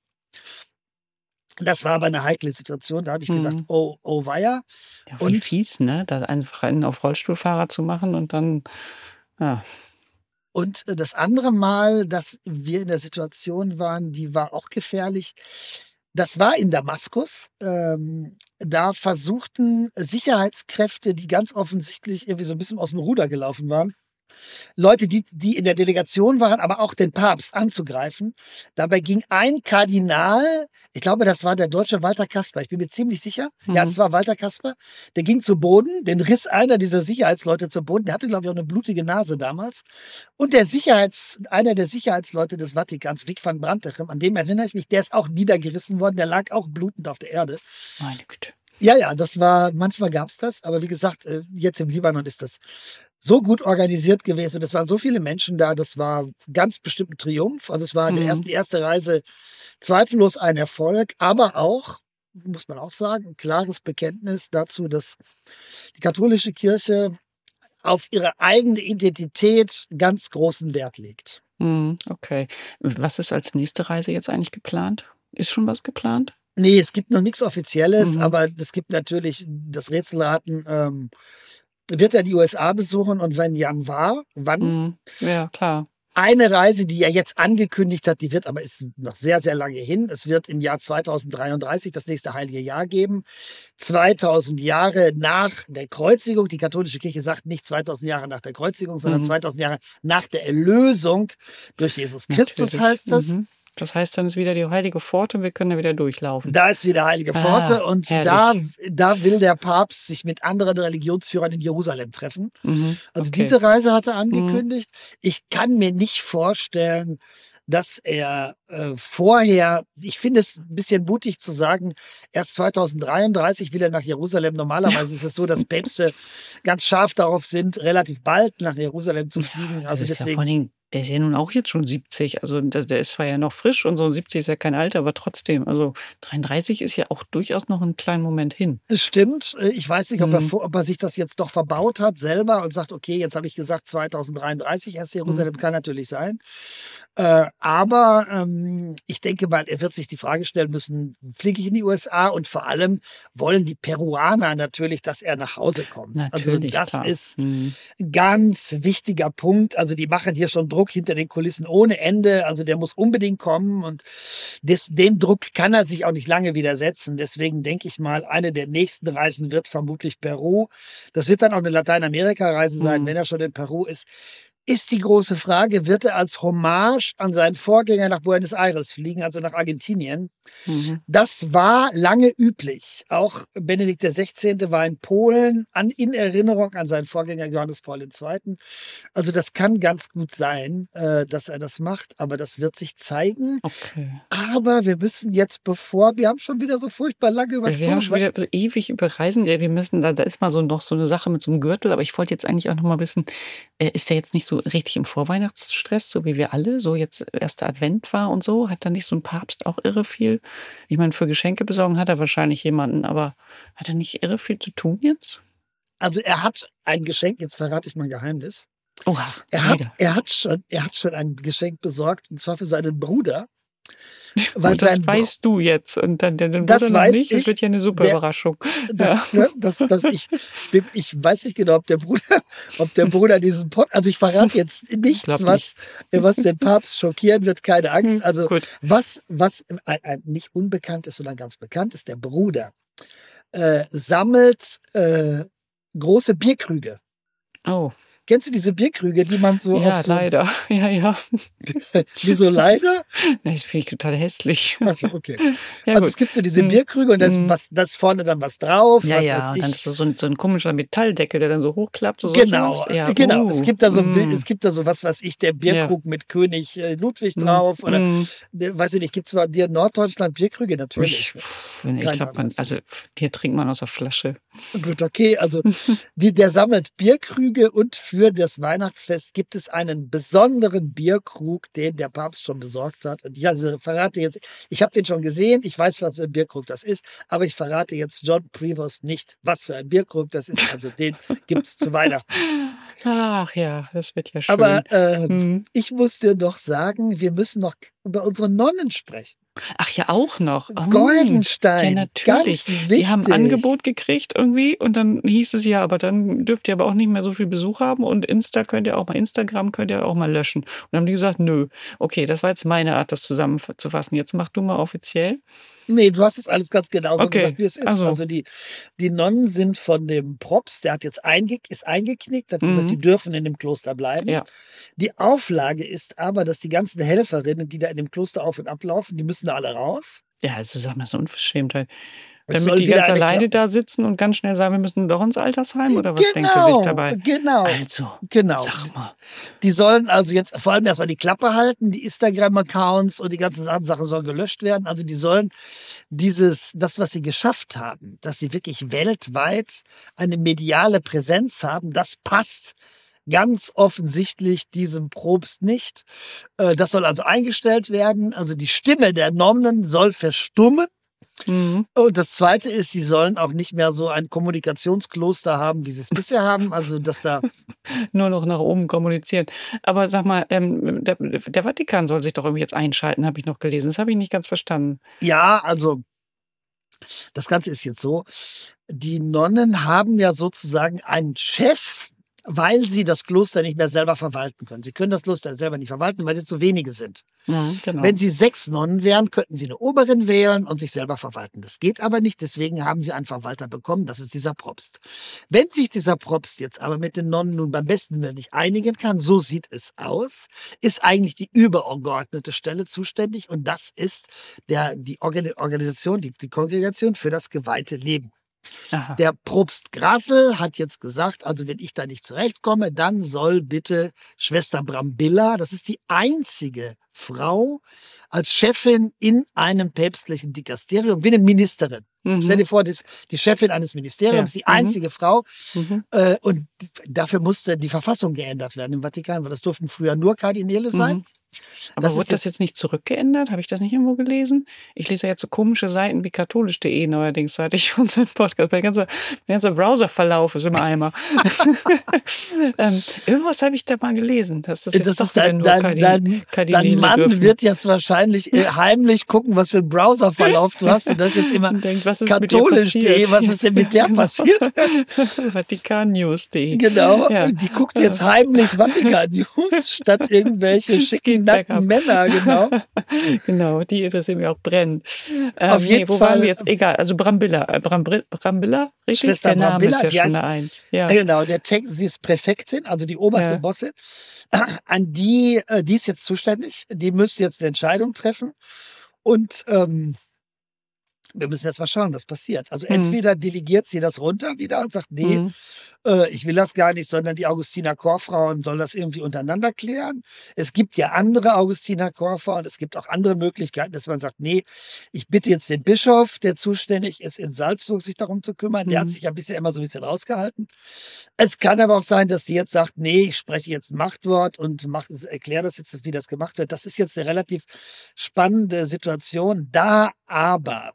Das war aber eine heikle Situation. Da habe ich mhm. gedacht, oh, oh weia. Ja, voll und fies, ne? Da einfach einen auf Rollstuhlfahrer zu machen und dann, ja. Und das andere Mal, dass wir in der Situation waren, die war auch gefährlich. Das war in Damaskus. Ähm, da versuchten Sicherheitskräfte, die ganz offensichtlich irgendwie so ein bisschen aus dem Ruder gelaufen waren, Leute, die, die in der Delegation waren, aber auch den Papst anzugreifen. Dabei ging ein Kardinal, ich glaube, das war der deutsche Walter Kasper, ich bin mir ziemlich sicher, mhm. ja, es war Walter Kasper, der ging zu Boden, den riss einer dieser Sicherheitsleute zu Boden, der hatte, glaube ich, auch eine blutige Nase damals. Und der Sicherheits, einer der Sicherheitsleute des Vatikans, Wick van Brantechem, an dem erinnere ich mich, der ist auch niedergerissen worden, der lag auch blutend auf der Erde. Meine Güte. Ja, ja, das war, manchmal gab es das, aber wie gesagt, jetzt im Libanon ist das so gut organisiert gewesen und es waren so viele Menschen da, das war ganz bestimmt ein Triumph. Also es war mhm. der erste, die erste Reise zweifellos ein Erfolg, aber auch, muss man auch sagen, ein klares Bekenntnis dazu, dass die katholische Kirche auf ihre eigene Identität ganz großen Wert legt. Mhm, okay. Was ist als nächste Reise jetzt eigentlich geplant? Ist schon was geplant? Nee, es gibt noch nichts Offizielles, mhm. aber es gibt natürlich das Rätselraten. Ähm, wird er die U S A besuchen und wenn Januar, wann? Mhm. Ja, klar. Eine Reise, die er jetzt angekündigt hat, die wird aber ist noch sehr, sehr lange hin. Es wird im Jahr zweitausenddreiunddreißig das nächste heilige Jahr geben. zweitausend Jahre nach der Kreuzigung. Die katholische Kirche sagt nicht zweitausend Jahre nach der Kreuzigung, sondern Mhm. zweitausend Jahre nach der Erlösung durch Jesus Christus Natürlich. heißt das. Mhm. Das heißt, dann ist wieder die heilige Pforte und wir können da wieder durchlaufen. Da ist wieder heilige Pforte Ah, und da, herrlich. da will der Papst sich mit anderen Religionsführern in Jerusalem treffen. Mhm. Also Okay. diese Reise hat er angekündigt. Ich kann mir nicht vorstellen, dass er äh, vorher, ich finde es ein bisschen mutig zu sagen, erst zweitausenddreiunddreißig will er nach Jerusalem. Normalerweise ist es so, dass Päpste ganz scharf darauf sind, relativ bald nach Jerusalem zu fliegen. Also das ist ja deswegen. vor allen Dingen, der ist ja nun auch jetzt schon siebzig. Also das, der ist zwar ja noch frisch und so, siebzig ist ja kein Alter, aber trotzdem. Also dreiunddreißig ist ja auch durchaus noch einen kleinen Moment hin. Es stimmt. Ich weiß nicht, ob er, Mhm. vor- ob er sich das jetzt doch verbaut hat selber und sagt, okay, jetzt habe ich gesagt zweitausenddreiunddreißig erst Jerusalem, kann natürlich sein. Äh, aber ähm, ich denke mal, er wird sich die Frage stellen müssen, fliege ich in die U S A? Und vor allem wollen die Peruaner natürlich, dass er nach Hause kommt. Natürlich, also das klar. ist Mhm. ein ganz wichtiger Punkt. Also die machen hier schon Druck hinter den Kulissen ohne Ende. Also der muss unbedingt kommen und des, dem Druck kann er sich auch nicht lange widersetzen. Deswegen denke ich mal, eine der nächsten Reisen wird vermutlich Peru. Das wird dann auch eine Lateinamerika-Reise sein, Mhm. wenn er schon in Peru ist. Ist die große Frage, wird er als Hommage an seinen Vorgänger nach Buenos Aires fliegen, also nach Argentinien? Mhm. Das war lange üblich. Auch Benedikt der Sechzehnte war in Polen an, in Erinnerung an seinen Vorgänger Johannes Paul der Zweite. Also das kann ganz gut sein, äh, dass er das macht, aber das wird sich zeigen. Okay. Aber wir müssen jetzt, bevor, wir haben schon wieder so furchtbar lange Wir haben überzogen. schon wieder ewig über Reisen geredet. Wir müssen, da, da ist mal so noch so eine Sache mit so einem Gürtel, aber ich wollte jetzt eigentlich auch noch mal wissen, äh, ist der jetzt nicht so richtig im Vorweihnachtsstress, so wie wir alle, so jetzt erster Advent war und so? Hat da nicht so ein Papst auch irre viel? Ich meine, für Geschenke besorgen hat er wahrscheinlich jemanden, aber hat er nicht irre viel zu tun jetzt? Also er hat ein Geschenk, jetzt verrate ich mal ein Geheimnis. Oha, Er hat, leider. er, hat schon, er hat schon ein Geschenk besorgt, und zwar für seinen Bruder. Weil Und das sein Br- weißt du jetzt und dann der, der Das Bruder noch weiß nicht. Das ich. wird ja eine super Der- Überraschung. Da, ne, das, das ich, ich weiß nicht genau, ob der Bruder, ob der Bruder diesen Pod, also ich verrate jetzt nichts, glaub was, was den Papst schockieren wird, keine Angst. Hm, Also gut. was, was ein, ein nicht unbekannt ist, sondern ganz bekannt ist, der Bruder äh, sammelt äh, große Bierkrüge. Oh, Kennst du diese Bierkrüge, die man so ja, auf so, leider. Ja, ja. wieso leider? Nee, das finde ich total hässlich. Achso, okay. Ja, Also gut. es gibt so diese Hm. Bierkrüge und da ist, Hm. was, da ist vorne dann was drauf. Ja, was ja, weiß und dann ich. ist das so ein, so ein komischer Metalldeckel, der dann so hochklappt. So solche Genau, was? Ja, genau. uh, Es gibt da so, ein Bi- mm, es gibt da so was, was ich, der Bierkrug mit König äh, Ludwig mm, drauf oder, mm. der, weiß ich nicht, gibt es bei dir in Norddeutschland Bierkrüge? Natürlich. Ich, pff, ich Keine glaube, man, Ahnung. also hier trinkt man aus der Flasche. Gut, okay, also die, der sammelt Bierkrüge und für das Weihnachtsfest gibt es einen besonderen Bierkrug, den der Papst schon besorgt hat. Und ich also verrate jetzt, ich habe den schon gesehen, ich weiß, was für ein Bierkrug das ist, aber ich verrate jetzt John Prevost nicht, was für ein Bierkrug das ist. Also den gibt es zu Weihnachten. Ach ja, das wird ja schön. Aber äh, Hm. ich muss dir doch sagen, wir müssen noch über unsere Nonnen sprechen. Ach ja, auch noch. Oh, Goldenstein, ja, natürlich. ganz wichtig. Die haben ein Angebot gekriegt irgendwie und dann hieß es ja, aber dann dürft ihr aber auch nicht mehr so viel Besuch haben und Insta könnt ihr auch mal, Instagram könnt ihr auch mal löschen. Und dann haben die gesagt, nö, okay, das war jetzt meine Art, das zusammenzufassen. Jetzt mach du mal offiziell. Nee, du hast es alles ganz genau so Okay, gesagt, wie es ist. also. Also die, die Nonnen sind von dem Props, der hat jetzt einge ist eingeknickt, hat Mhm. gesagt, die dürfen in dem Kloster bleiben. Ja. Die Auflage ist aber, dass die ganzen Helferinnen, die da in dem Kloster auf und ablaufen, die müssen da alle raus. Ja, also sag mal, so eine Unverschämtheit. Es soll Damit die wieder ganz eine alleine Kla- da sitzen und ganz schnell sagen, wir müssen doch ins Altersheim oder was denkt ihr genau, sich dabei? genau, Also, genau. sag mal. Die sollen also jetzt vor allem erstmal die Klappe halten, die Instagram-Accounts und die ganzen Sachen sollen gelöscht werden. Also die sollen dieses, das, was sie geschafft haben, dass sie wirklich weltweit eine mediale Präsenz haben, das passt ganz offensichtlich diesem Propst nicht. Äh, Das soll also eingestellt werden. Also die Stimme der Nonnen soll verstummen. Mhm. Und das Zweite ist, sie sollen auch nicht mehr so ein Kommunikationskloster haben, wie sie es bisher haben. Also dass da Nur noch nach oben kommunizieren. Aber sag mal, ähm, der, der Vatikan soll sich doch irgendwie jetzt einschalten, habe ich noch gelesen. Das habe ich nicht ganz verstanden. ja, also Das Ganze ist jetzt so, die Nonnen haben ja sozusagen einen Chef, weil sie das Kloster nicht mehr selber verwalten können. Sie können das Kloster selber nicht verwalten, weil sie zu wenige sind. Ja, genau. Wenn sie sechs Nonnen wären, könnten sie eine Oberin wählen und sich selber verwalten. Das geht aber nicht, deswegen haben sie einen Verwalter bekommen, das ist dieser Propst. Wenn sich dieser Propst jetzt aber mit den Nonnen nun beim besten Willen nicht einigen kann, so sieht es aus, ist eigentlich die übergeordnete Stelle zuständig und das ist der, die Organisation, die, die Kongregation für das geweihte Leben. Aha. Der Propst Grassel hat jetzt gesagt, also wenn ich da nicht zurechtkomme, dann soll bitte Schwester Brambilla, das ist die einzige Frau als Chefin in einem päpstlichen Dikasterium, wie eine Ministerin. Mhm. Stell dir vor, das, die Chefin eines Ministeriums, ja. die einzige mhm. Frau. Mhm. Äh, und dafür musste die Verfassung geändert werden im Vatikan, weil das durften früher nur Kardinäle sein. Mhm. Aber das wurde das jetzt nicht zurückgeändert? Habe ich das nicht irgendwo gelesen? Ich lese ja jetzt so komische Seiten wie katholisch punkt de neuerdings, seit ich unseren Podcast, mein ganzer, mein ganzer Browserverlauf ist im Eimer. ähm, irgendwas habe ich da mal gelesen, dass das jetzt das doch ist dein, nur dein, Kardin, dein, dein Mann dürfen. Wird jetzt wahrscheinlich äh, heimlich gucken, was für ein Browserverlauf du hast und das jetzt immer denkt, was ist katholisch punkt de, was ist denn mit der passiert? Vatikan News punkt de. Genau, ja. Die guckt jetzt heimlich Vatikan News statt irgendwelche schicken nackten Männer, genau. Genau, die interessieren mich auch brennend. Ähm, Auf jeden nee, wo Fall. waren wir jetzt? Egal, also Brambilla. Äh, Brambri- Brambilla, richtig? Schwester der Name Brambilla, ist ja die schon heißt, eine Eins. Ja. Genau, der Text, sie ist Präfektin, also die oberste Ja. Bossin. An die, äh, die ist jetzt zuständig. Die müsste jetzt eine Entscheidung treffen. Und ähm, wir müssen jetzt mal schauen, was passiert. Also Mhm. entweder delegiert sie das runter wieder und sagt, nee, Mhm. äh, ich will das gar nicht, sondern die Augustiner Chorfrauen sollen das irgendwie untereinander klären. Es gibt ja andere Augustiner Chorfrauen, es gibt auch andere Möglichkeiten, dass man sagt, nee, ich bitte jetzt den Bischof, der zuständig ist in Salzburg, sich darum zu kümmern. Der Mhm. hat sich ja bisher immer so ein bisschen rausgehalten. Es kann aber auch sein, dass die jetzt sagt, nee, ich spreche jetzt ein Machtwort und erkläre das jetzt, wie das gemacht wird. Das ist jetzt eine relativ spannende Situation. Da aber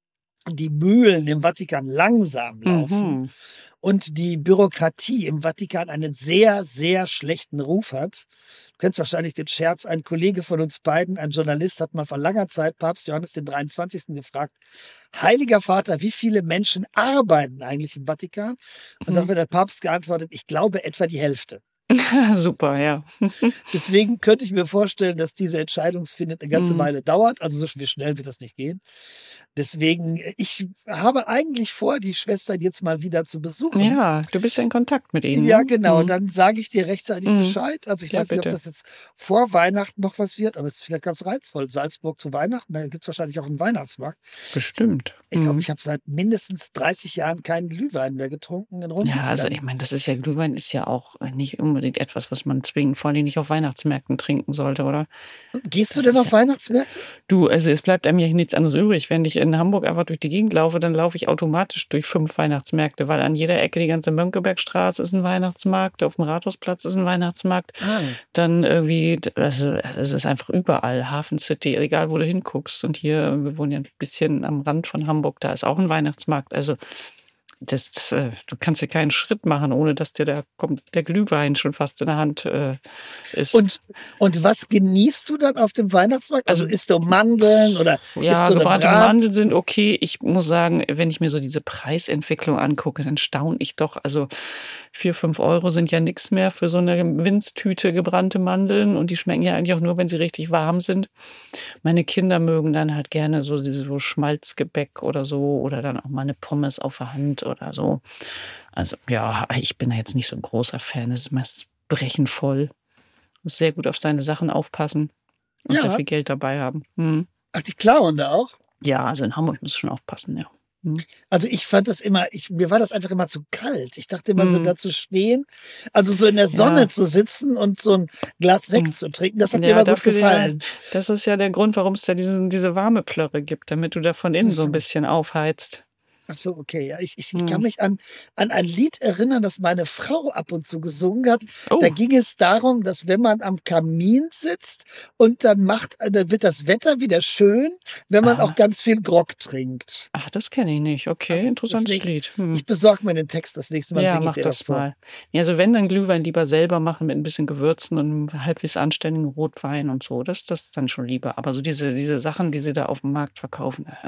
die Mühlen im Vatikan langsam laufen Mhm. und die Bürokratie im Vatikan einen sehr, sehr schlechten Ruf hat. Du kennst wahrscheinlich den Scherz, ein Kollege von uns beiden, ein Journalist, hat mal vor langer Zeit Papst Johannes den dreiundzwanzigsten gefragt, Heiliger Vater, wie viele Menschen arbeiten eigentlich im Vatikan? Und Mhm. darauf hat der Papst geantwortet, ich glaube etwa die Hälfte. Super, ja. Deswegen könnte ich mir vorstellen, dass diese Entscheidungsfindung eine ganze Mhm. Weile dauert. Also so schnell wird das nicht gehen. Deswegen, ich habe eigentlich vor, die Schwestern jetzt mal wieder zu besuchen. Ja, du bist ja in Kontakt mit ihnen. Ja, ne? genau. Mhm. Dann sage ich dir rechtzeitig Mhm. Bescheid. Also ich Ja, weiß nicht, ob bitte. das jetzt vor Weihnachten noch was wird, aber es ist vielleicht ganz reizvoll. Salzburg zu Weihnachten, da gibt es wahrscheinlich auch einen Weihnachtsmarkt. Bestimmt. Ich glaube, Mhm. ich habe seit mindestens dreißig Jahren keinen Glühwein mehr getrunken in Rom. Ja, also ich meine, das ist ja, Glühwein ist ja auch nicht unbedingt etwas, was man zwingend, vor allem nicht auf Weihnachtsmärkten trinken sollte, oder? Gehst du Das denn ist auf ja- Weihnachtsmärkte? Du, also es bleibt einem ja nichts anderes übrig. Wenn ich in Hamburg einfach durch die Gegend laufe, dann laufe ich automatisch durch fünf Weihnachtsmärkte, weil an jeder Ecke die ganze Mönckebergstraße ist ein Weihnachtsmarkt, auf dem Rathausplatz ist ein Weihnachtsmarkt. Ah. Dann irgendwie, also es ist einfach überall, Hafen City, egal wo du hinguckst. Und hier, wir wohnen ja ein bisschen am Rand von Hamburg, da ist auch ein Weihnachtsmarkt. Also das, das, äh, du kannst dir keinen Schritt machen, ohne dass dir da kommt der Glühwein schon fast in der Hand äh, ist. Und, und was genießt du dann auf dem Weihnachtsmarkt? Also Also- isst du Mandeln oder Ja, isst du eine gebrannte Brat? Mandeln sind okay. Ich muss sagen, wenn ich mir so diese Preisentwicklung angucke, dann staune ich doch. Also vier, fünf Euro sind ja nichts mehr für so eine Winztüte gebrannte Mandeln. Und die schmecken ja eigentlich auch nur, wenn sie richtig warm sind. Meine Kinder mögen dann halt gerne so dieses so Schmalzgebäck oder so. Oder dann auch mal eine Pommes auf der Hand oder so. Also ja, ich bin da jetzt nicht so ein großer Fan. Es ist meistens brechenvoll. Muss sehr gut auf seine Sachen aufpassen. Und Ja. sehr viel Geld dabei haben. Mhm. Ach, die klauen da auch? Ja, also in Hamburg muss schon aufpassen, ja. Mhm. Also ich fand das immer, ich, mir war das einfach immer zu kalt. Ich dachte immer so Mhm. da zu stehen, also so in der Sonne Ja. zu sitzen und so ein Glas Sekt Mhm. zu trinken, das hat mir Ja, immer gut dafür, gefallen. ja, das ist ja der Grund, warum es da diesen, diese warme Plörre gibt, damit du da von innen so ein bisschen aufheizt. Ach so, okay. Ja, ich, ich, ich Mhm. kann mich an, an ein Lied erinnern, das meine Frau ab und zu gesungen hat. Oh, Da ging es darum, dass wenn man am Kamin sitzt und dann macht, dann wird das Wetter wieder schön, wenn man Ah. auch ganz viel Grog trinkt. ach, das kenne ich nicht. Okay, interessantes nächste- Lied. Hm. Ich besorge mir den Text das nächste Mal, Ja, singe ich mach dir das das vor. mal. Ja, also wenn, dann Glühwein lieber selber machen mit ein bisschen Gewürzen und einem halbwegs anständigen Rotwein und so. Das, das ist dann schon lieber. Aber so diese, diese Sachen, die sie da auf dem Markt verkaufen, ja,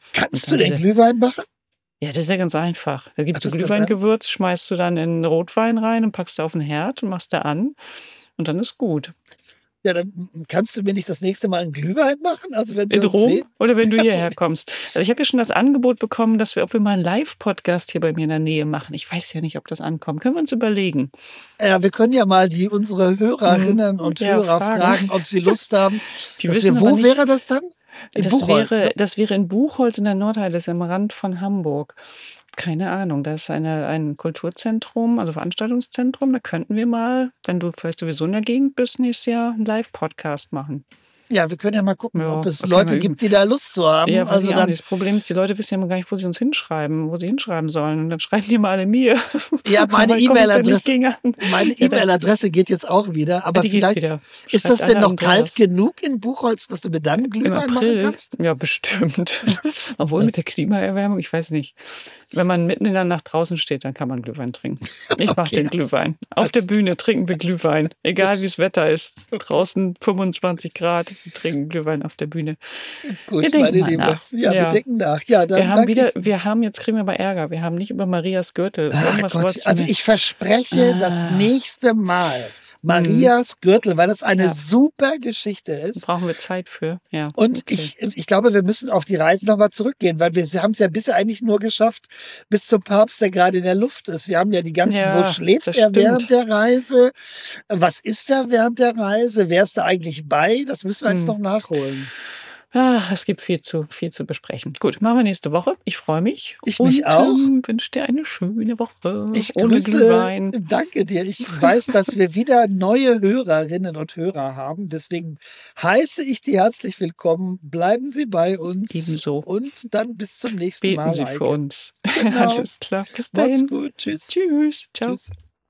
Kannst du den Glühwein machen? Ja, das ist ja ganz einfach. Da gibt Ach, es so Glühweingewürz, schmeißt du dann in Rotwein rein und packst da auf den Herd und machst da an und dann ist gut. Ja, dann kannst du mir nicht das nächste Mal einen Glühwein machen? Also wenn wir in uns Rom sehen? Oder wenn du hierher kommst. Also ich habe ja schon das Angebot bekommen, dass wir, ob wir mal einen Live-Podcast hier bei mir in der Nähe machen. Ich weiß ja nicht, ob das ankommt. Können wir uns überlegen. Ja, wir können ja mal die unsere Hörerinnen und ja, Hörer fragen. fragen, ob sie Lust haben. Die dass wissen wir, wo aber nicht, wäre das dann? In das Buchholz, wäre, ne? das wäre in Buchholz in der Nordheide, das ist am Rand von Hamburg. Keine Ahnung, da ist eine, ein Kulturzentrum, also Veranstaltungszentrum. Da könnten wir mal, wenn du vielleicht sowieso in der Gegend bist, nächstes Jahr einen Live-Podcast machen. Ja, wir können ja mal gucken, Ja, ob es okay, Leute wir gibt, die da Lust zu haben. Ja, also dann, das Problem ist, die Leute wissen ja immer gar nicht, wo sie uns hinschreiben, wo sie hinschreiben sollen. Und dann schreiben die mal alle mir. ja, meine Weil komm ich da nicht E-Mail-Adresse, gegen an. meine Ja, dann- E-Mail-Adresse geht jetzt auch wieder. Aber die geht vielleicht wieder. ist Schreibt das denn alle noch Andreas. kalt genug in Buchholz, dass du mir dann einen Im Glühwein machen April? kannst? Ja, bestimmt. Obwohl mit der Klimaerwärmung, ich weiß nicht. Wenn man mitten in der Nacht draußen steht, dann kann man Glühwein trinken. Ich mache Okay, den also- Glühwein. Auf der Bühne trinken wir Glühwein. Egal wie das Wetter ist. Draußen fünfundzwanzig Grad, wir trinken Glühwein auf der Bühne. Gut, Wir denken meine mal Liebe. nach. Ja, Ja. wir denken nach. Ja, dann Wir haben danke wieder, ich- wir haben, jetzt kriegen wir aber Ärger. Wir haben nicht über Marias Gürtel. Ach Irgendwas Gott, wolltest du also mir- ich verspreche Ah. das nächste Mal Marias Gürtel, weil das eine Ja. super Geschichte ist. brauchen wir Zeit für. Ja. Und okay. ich, ich glaube, wir müssen auf die Reise nochmal zurückgehen, weil wir haben es ja bisher eigentlich nur geschafft, bis zum Papst, der gerade in der Luft ist. Wir haben ja die ganzen, Ja, wo schläft das er stimmt. während der Reise? Was ist er während der Reise? Wer ist da eigentlich bei? Das müssen wir jetzt Hm. noch nachholen. Ah, es gibt viel zu, viel zu besprechen. Gut, machen wir nächste Woche. Ich freue mich. Ich mich und, auch. Ähm, wünsche dir eine schöne Woche. Ich ohne grüße, Glühwein. danke dir. Ich weiß, dass wir wieder neue Hörerinnen und Hörer haben. Deswegen heiße ich die herzlich willkommen. Bleiben Sie bei uns. Ebenso. Und dann bis zum nächsten Mal. Beten Sie Heike. für uns. Genau. Alles klar. Bis Macht's dahin. gut. Tschüss. Tschüss. Ciao. Tschüss.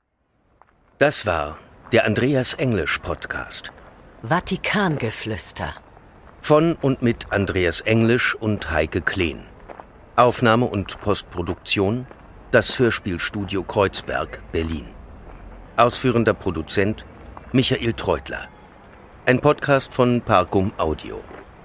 Das war der Andreas Englisch Podcast. Vatikangeflüster. Von und mit Andreas Englisch und Heike Kleen. Aufnahme und Postproduktion das Hörspielstudio Kreuzberg, Berlin. Ausführender Produzent Michael Treutler. Ein Podcast von Parcum Audio.